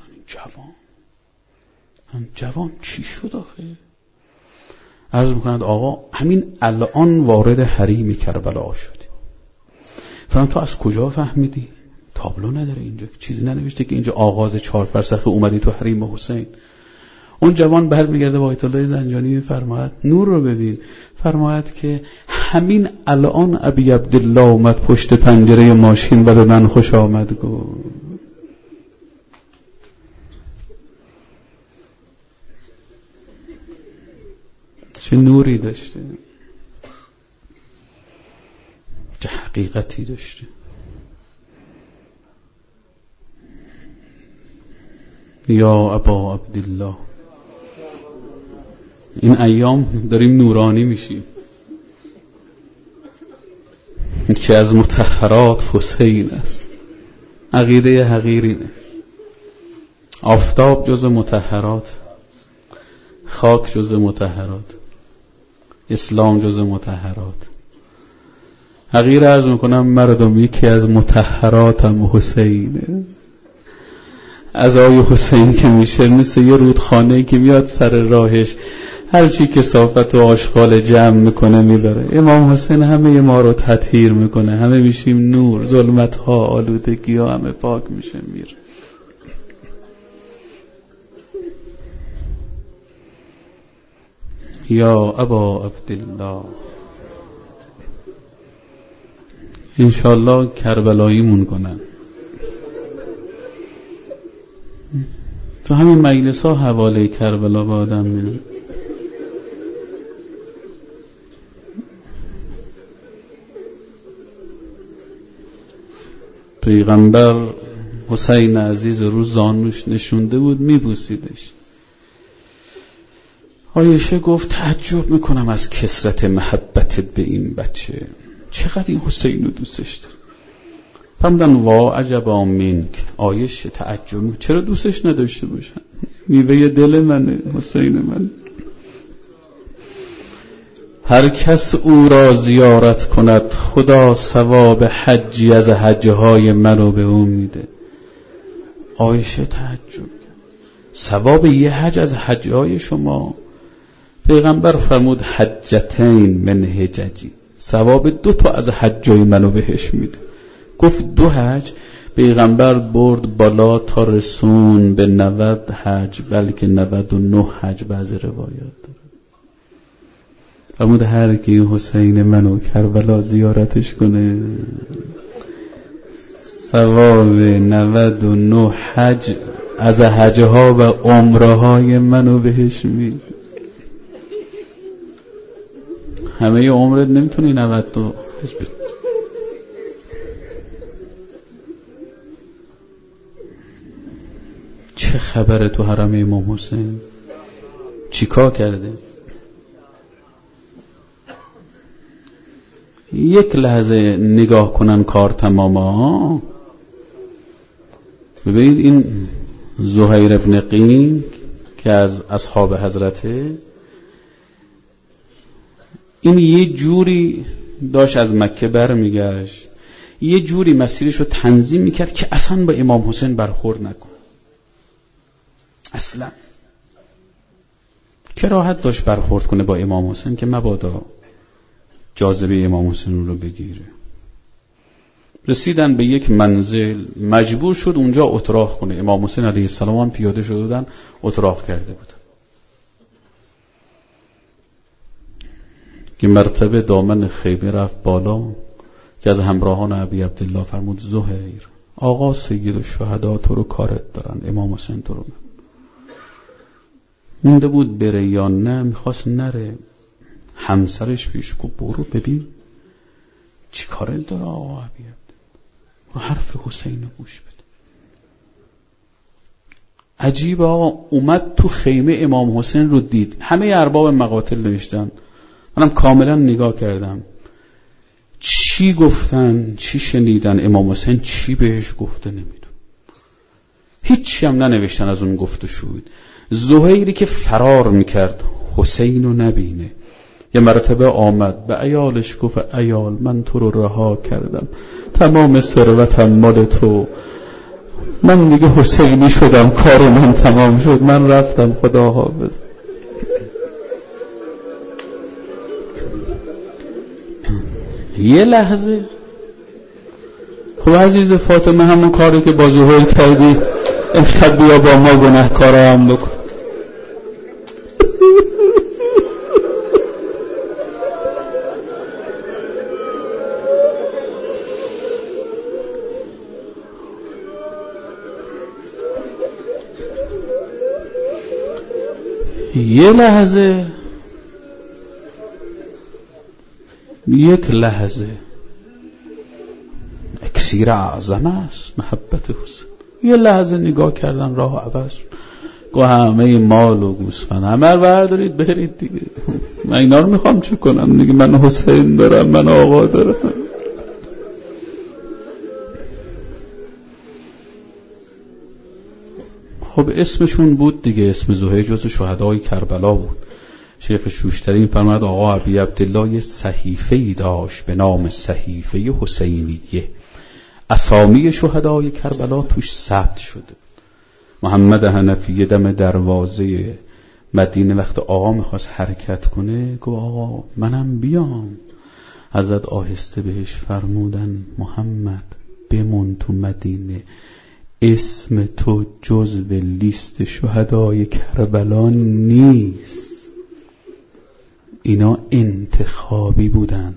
این جوان چی شد آخه؟ عرض میکنند آقا همین الان وارد حریم کربلا شدی. فرمان تو از کجا فهمیدی؟ تابلو نداره اینجا، چیزی ننوشته که اینجا آغاز 4 فرسخ اومدی تو حریم حسین. اون جوان برمیگرده با آیت الله زنجانی فرماید نور رو ببین، فرماید که همین الان ابی عبدالله اومد پشت پنجره ماشین و به من خوش آمد گفت. چه نوری داشته، چه حقیقتی داشته. یا ابا عبدالله، این ایام داریم نورانی میشیم که از مطهرات حسین است. عقیده حقیرینه. آفتاب جزء مطهرات، خاک جزء مطهرات، اسلام جزء مطهرات. حقیر عرض میکنم مردم، یکی از مطهراتم حسینه. از آی حسین که میشه مثل یه رودخانه که میاد سر راهش هر چی کثافت و آشغال جمع میکنه میبره. امام حسین همه ما رو تطهیر میکنه، همه میشیم نور، ظلمت ها، آلودگی ها همه پاک میشه میره. یا ابا عبدالله، انشالله کربلاییمون کنن. تو همین مجلس ها حواله کربلا به آدم میدن. پیغمبر حسین عزیز رو زانوش نشونده بود، میبوسیدش. عایشه گفت تعجب میکنم از کثرت محبتت به این بچه، چقدر این حسین رو دوستش داره. فرمودن وا عجبا منک، عایشه تعجب، چرا دوستش نداشته باشن؟ میوه دل منه، حسین من. هر کس او را زیارت کند خدا ثواب حجی از حجهای منو به اون میده. عایشه تعجب، ثواب یه حج از حجهای شما؟ پیغمبر فرمود حجتین من حججی، ثواب 2 از حجای منو بهش میده. گفت 2 حج؟ پیغمبر برد بالا تا رسون به 90 حج، بلکه 99 حج بعض روایات داره. فرمود هر کی حسین منو کربلا زیارتش کنه ثواب 99 حج از حجها و عمره های منو بهش میده. همه عمرت نمیتونی 92 حج بدی. چه خبره تو حرم امام حسین؟ چیکار کرده؟ یک لحظه نگاه کنن کار تمامه. ببینید این زهیر ابن قین که از اصحاب حضرته، این یه جوری داشت از مکه برمیگشت، یه جوری مسیرش رو تنظیم میکرد که اصلا با امام حسین برخورد نکنه. اصلا که راحت داشت برخورد کنه با امام حسین که مبادا جاذبه امام حسین رو بگیره. رسیدن به یک منزل، مجبور شد اونجا اتراق کنه. امام حسین علیه السلام هم پیاده شده بودن، اتراق کرده بودن. که مرتبه دامن خیمه رفت بالا که از همراهان ابی عبدالله فرمود زهیر آقا سید الشهدا تو رو کارت دارن، امام حسین تو رو مونده بود بره یا نه، میخواست نره. همسرش پیش گفت برو ببین چی کارت داره آقا ابی عبدالله، رو حرف حسین رو گوش بده. عجیب آقا، اومد تو خیمه امام حسین رو دید. همه ارباب مقاتل نوشتن، منم کاملا نگاه کردم چی گفتن، چی شنیدن، امام حسین چی بهش گفته نمیدون، هیچی هم ننوشتن از اون گفت و شود. زهیری که فرار میکرد حسین رو نبینه، یه مرتبه آمد به عیالش گفت عیال من تو رو رها کردم، تمام ثروتم مال تو، من دیگه حسینی شدم، کار من تمام شد، من رفتم، خدا حافظ. یه لحظه خب عزیز فاطمه همون کاری که با زهیر کردی امشب بیا با ما گناهکارا هم بکن. یه لحظه، یک لحظه اکسیر اعظم است محبت حسین. یه لحظه نگاه کردن راه عوض، گو همه مال و گوسفند همه رو بردارید برید دیگه، من اینا رو میخوام چه کنم دیگه، من حسین دارم، من آقا دارم. خب اسمشون بود دیگه، اسم زهیر جزو شهدای کربلا بود. شیخ شوشتری فرمود آقا ابی عبدالله یه صحیفه‌ای داشت به نام صحیفه حسینیه، اسامی شهدای کربلا توش ثبت شده. محمد حنفی دم دروازه مدینه وقت آقا میخواست حرکت کنه گفت آقا منم بیام. حضرت آهسته بهش فرمودن محمد بمون تو مدینه، اسم تو جزو لیست شهدای کربلا نیست، اینا انتخابی بودن.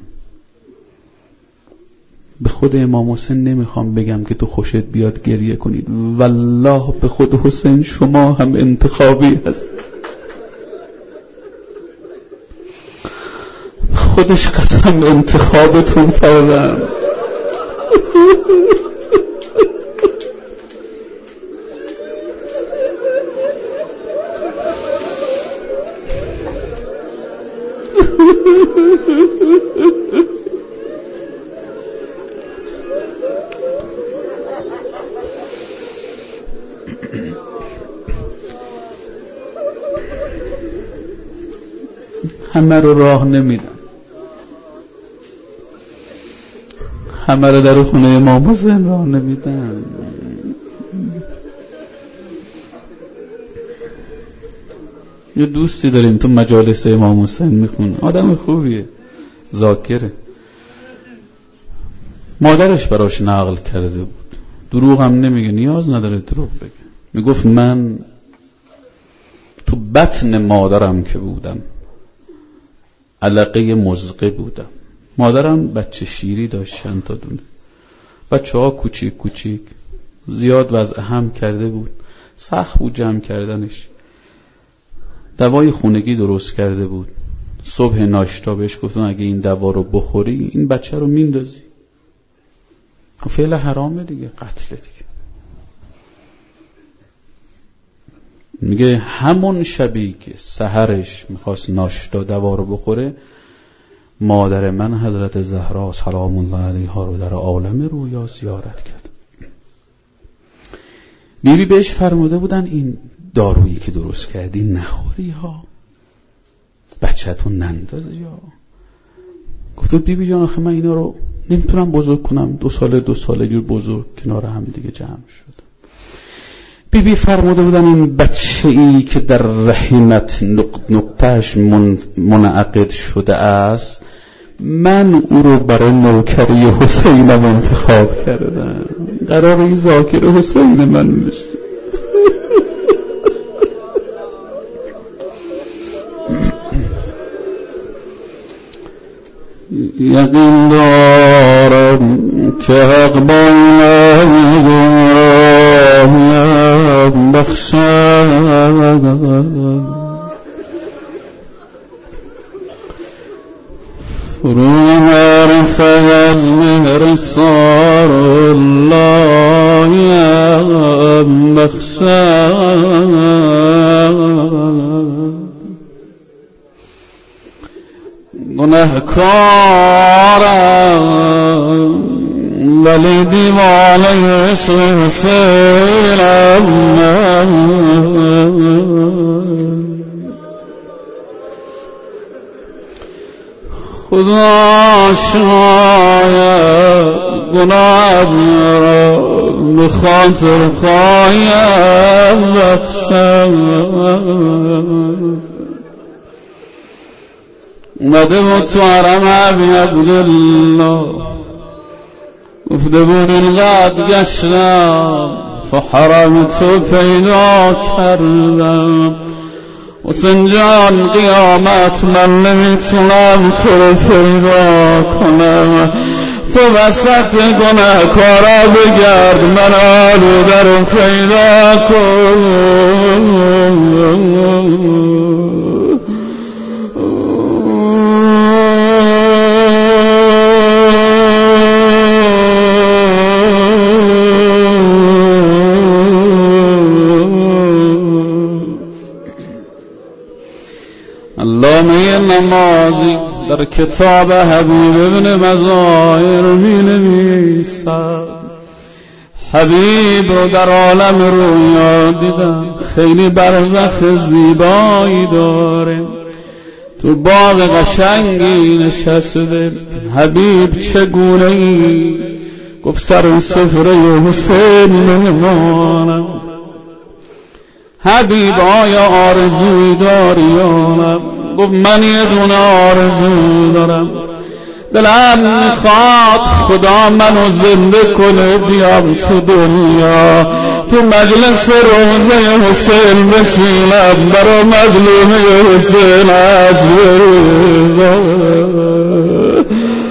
به خود امام حسین نمیخوام بگم که تو خوشت بیاد گریه کنید، والله به خود حسین شما هم انتخابی هست، خودش قسم انتخابتون کردن. همه رو راه نمیدن، همه رو در خونه امام حسین راه نمیدن. یه دوستی داریم تو مجالس امام حسین میخونه، آدم خوبیه، ذاکره. مادرش براش نقل کرده بود، دروغ هم نمیگه، نیاز نداره دروغ بگه. میگفت من تو بطن مادرم که بودم علقه مزقه بودم، مادرم بچه شیری داشت چند تا دونه، بچه ها کوچیک کوچیک، زیاد وضع هم کرده بود، سخت بود جمع کردنش. دوای خونگی درست کرده بود، صبح ناشتا بهش گفتن اگه این دوا رو بخوری این بچه رو میندازی، فعل حرامه دیگه، قتل دیگه. میگه همون شبی که سحرش میخواست ناشتا دوا رو بخوره، مادر من حضرت زهرا سلام الله علیها رو در عالم رویا زیارت کرد. بیبی بهش فرموده بودن این دارویی که درست کردی نخوری ها، بچه‌تون نندازی ها. گفت بیبی جان آخه من اینا رو نمیتونم بزرگ کنم، 2 سال جور بزرگ کنار هم دیگه جمع شد. بیبی فرموده بودن این بچه ای که در رحمت نقطهش منعقد شده است، من او رو برای نوکری حسینم انتخاب کردم، قرار این ذاکر حسین من بشه. یقین دارم که حق باید بخشد، فرو معرفت از مهر سار الله بخشد. گنهکارم ولی دیوانه عشق حسینم، خدا شاید گناهم را به خاطر خواهیم بخشد. اومده بود تو حرم ابی عبدالله، گفته بود اینقدر گشتم تو حرم تو پیدا کردم، حسین جان قیامت من نمیتونم تو رو پیدا کنم، تو وسط گناهکارا بگرد من آلوده رو پیدا کن. علامه نمازی در کتاب حبیب ابن مظاهر می نویسد حبیب رو در عالم رویا دیدم، خیلی برزخ زیبایی داره، تو باغ قشنگی نشسته. حبیب چگونه ای؟ گفت سر سفره حسین میمانم. حبیب آیا آرزوی داری آنم؟ گفت من یه دونه آرزو دارم، دلم میخواد خدا منو زنده کنه بیام تو دنیا، تو مجلس روضه حسین بشینم برا مظلوم حسین عشق بریزم.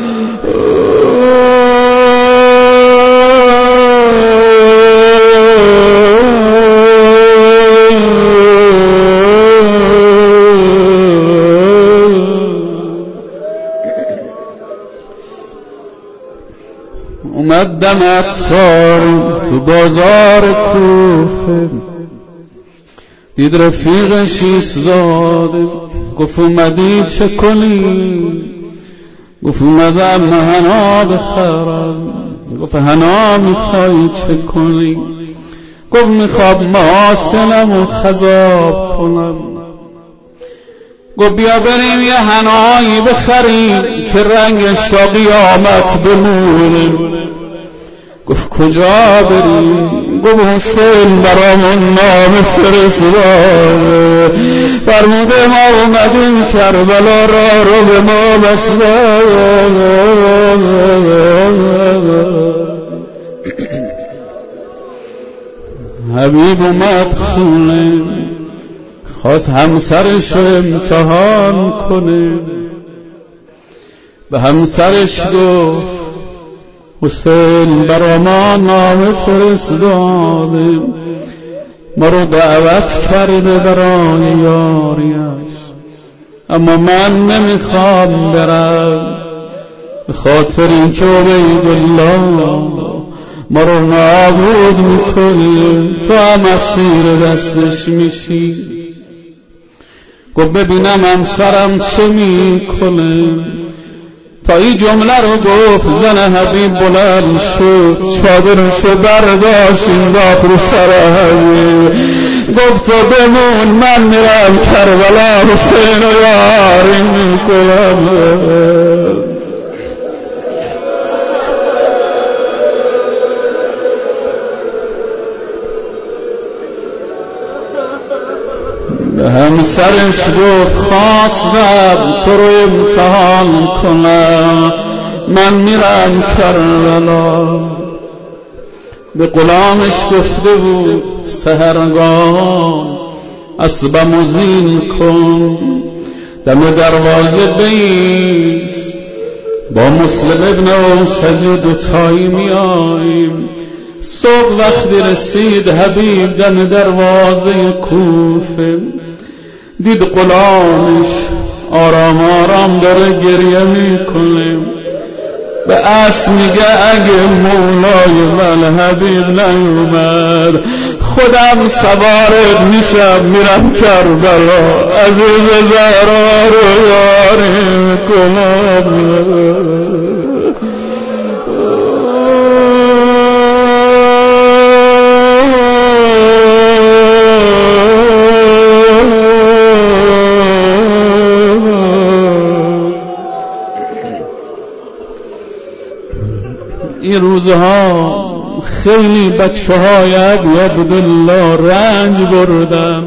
اومد دمت ساری تو بازار کوفه، دید رفیقش ایستاده، گفت اومدی چه کنی؟ گفت اومدم حنا بخرم. گفت حنا میخوای چه کنی؟ گفت میخوام محاسنم و خضاب کنم. گفت بیا بریم یه حنایی بخریم که رنگش تا قیامت بمونه. گفت کجا بریم؟ گفت حسین برامون نام فرستاده، فرموده ما اومدیم کربلا را رو به ما بسته. حبیب اومد خونه، خواست همسرش رو امتحان کنه، به همسرش گفت حسین برا ما نام فرستاده، ما رو دعوت کرده برای یاریش، اما من نمیخوام برم، به خاطر اینکه عبیدالله ما رو نابود میکنه، تو هم اسیر دستش میشی. گفت ببینم همسرم چه میکنه. تا این جمله رو گفت زن حبیب بلند شد، چادرشو برداشت انداخت رو سر حبیب، گفت تو بمون من میرم کربلا حسین رو یاری میکنم. پسرش گفت خواستم تو رو امتحان کنم، من میرم کربلا. به غلامش گفته بود سحرگاه اسبم و زین کن، دم دروازه بیست، با مسلم ابن اوسج دوتایی میاییم. صبح وقتی رسید حبیب دم دروازه کوفه، دید غلامش آرام آرام داره گریه میکنه. به اسب میگه اگه مولای من حبیب نیومد خودم سوارت میشم میرم کربلا، عزیز زهرا رو یاری کنم. این روزها خیلی بچه های ابی عبدالله رنج بردن.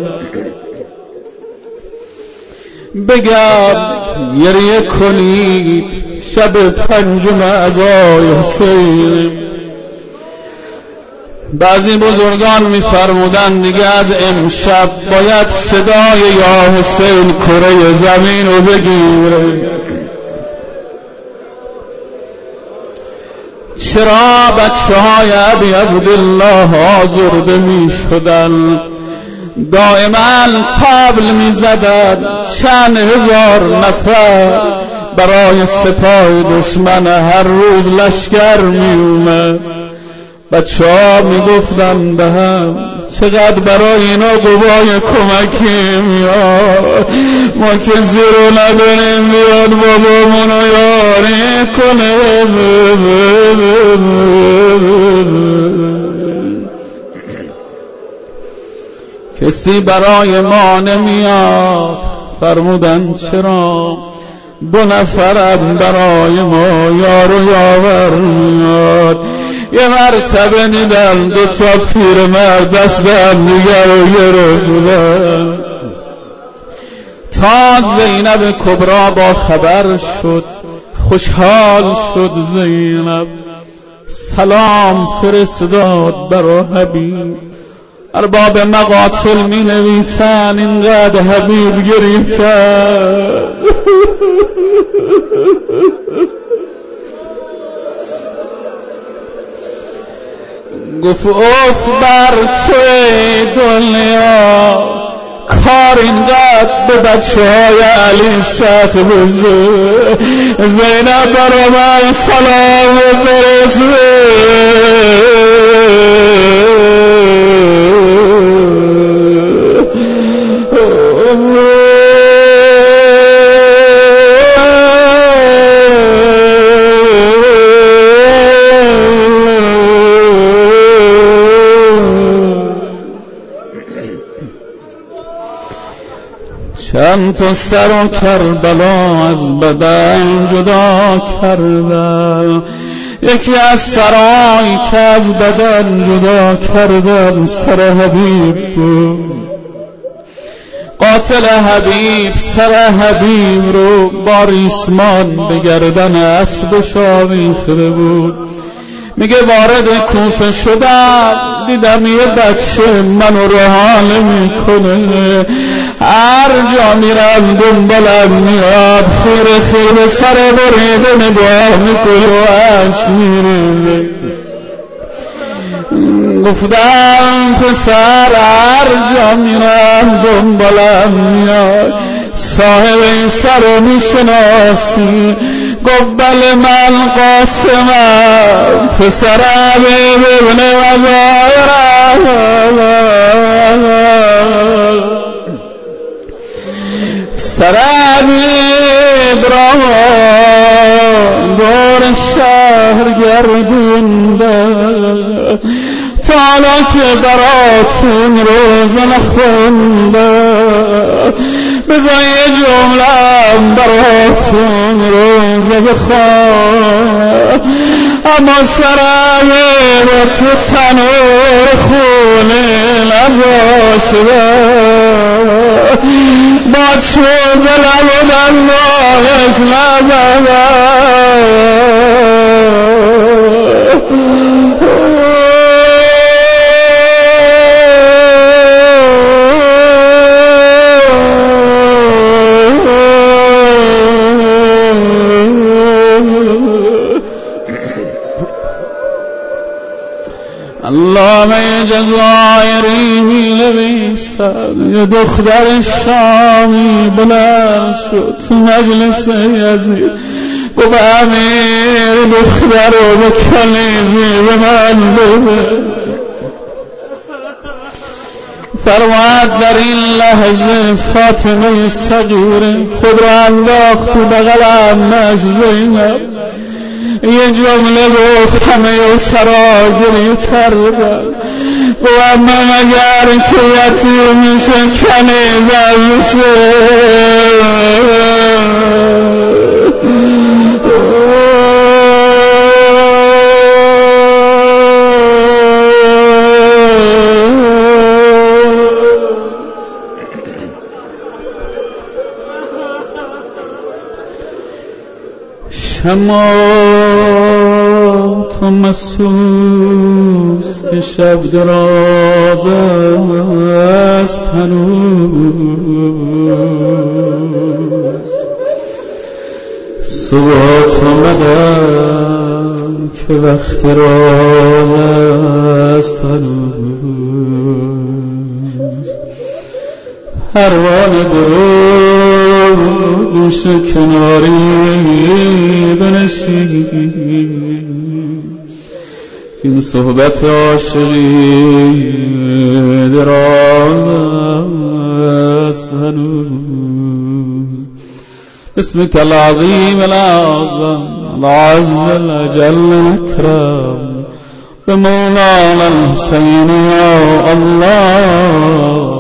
بگم گریه کنید شب پنجم عزای حسین. بعضی بزرگان می‌فرمودند دیگه از امشب باید صدای یا حسین کره زمین رو بگیره. چرا بچه های ابی عبدالله آزرده می شدن؟ دائما طبل می زدن، چند هزار نفر برای سپاه دشمن هر روز لشکر می اومد. بچه ها می گفتن به هم چقدر برای اینا قوای کمکی میاد، ما که زیرو نداریم بیاد بابامونو یاری کنه. کسی برای ما نمیاد. فرمودن چرا؟ 2 نفرم برای ما یار و یاور میاد. یه مرتبه دیدم 2 تا پیرمرد دست هم دیگر رو گرفتن. تا زینب کبرا با خبر شد، خوشحال شد زینب، سلام فرستاد برای حبیب. ارباب مقاتل می نویسن اینقدر حبیب گریه کرد. گفت اوف بر توی دنیا، کار اینقدر به بچه های علی سخت بزرگ. زینب برا من سلام برسه. چند تا سر و کربلا از بدن جدا کردم، یکی از سرایی که از بدن جدا کردم سر حبیب بود. قاتل حبیب سر حبیب رو با ریسمان به گردن اسبش آویخته بود. میگه وارد کوفه شدم، دیدم یه بچه منو رهانه میکنه، هر جا میرم دنبالم میاد، خیره خیره سر بریده نگاه میکنه و عشق میره. گفتم پسر هر جا میرم دنبالم میاد، صاحب این سر رو میشناسی؟ گفت بله من قاسمم، پسرم ابن وزایرم. سرم ابراهیم دور شهر گردونده، تالا که براتون روز نخونده، بذار یه جمله‌ام براتون روز بخوام. اما سرم رو تو تنور خونه نذاشته، ما تشوف العبد الله اسلام اللهم يا جزائري لبيسان يا دختر الشامي بلا شد مجلس يزيد وبأمير دختر وبكليزي بمن ببه فرماد در این لحظه فاطمه صغیره خود را انداخت و بغل عمش زینب یه جمله گفت همه سرا گریه کردن و اما مگر که یتیم میشه کنیزه میشه شما تو مسوز که شب دراز است هنوز صبح تو مدام که وقت راز است هنوز پروانه برو گوش کناری بنشین این صحبت عاشقی دراز هنوز اسمك العظيم الأعظم العز الأجل الأكرم بمولانا الحسين يا الله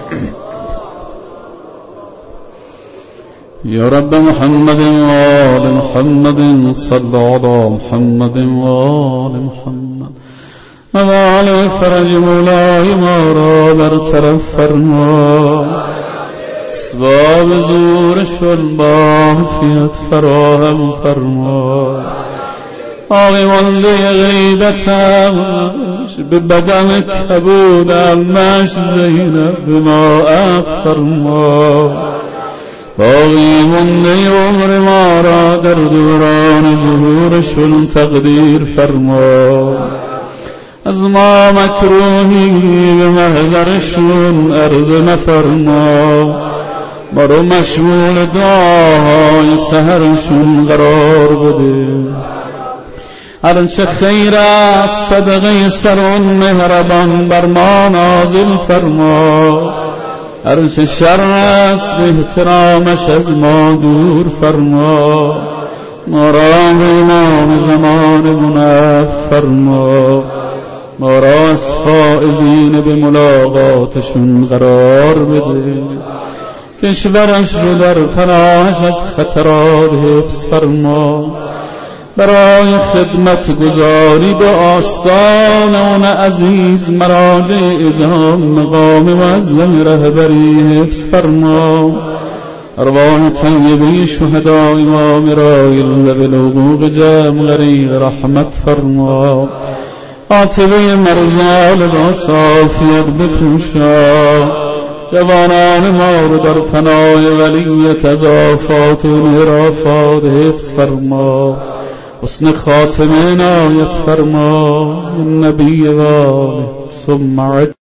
يا رب محمد وآل محمد صلى على محمد وآل محمد موالي فرج مولاي ما را برطرف فرما اسباب زورشون بافیت فراهم فرما آقی مانده غیبتمش به بدن کبودمش زینب به ما فرما باقی مانده عمر ما را در دوران ظهورشون تقدیر فرما از ما مکروهی به محضرشون عرض نفرما ما رو مشمول دعاهای سحرشون قرار بده هرچه خیر است صدقه سرون مهربان بر ما نازل فرما هرچه شر است به احترامش از ما دور فرما ما را امام زمانمون فرما ما را از فائزین به ملاقاتشون قرار بده کشورش رو در پناهش از خطرات حفظ فرما برای خدمت گذاری به آستان اون عزیز مراجع اعظام مقام معظم رهبری حفظ فرما ارواح طیبه شهداء امام رایل و بالحقوق جمع غریق رحمت فرما عاطبه مرزال را صافیت بپوشا جوانان ما رو در پناه ولیت از آفات و انحرافات حفظ فرما حسن خاتمه عنایت فرما نبی و ثم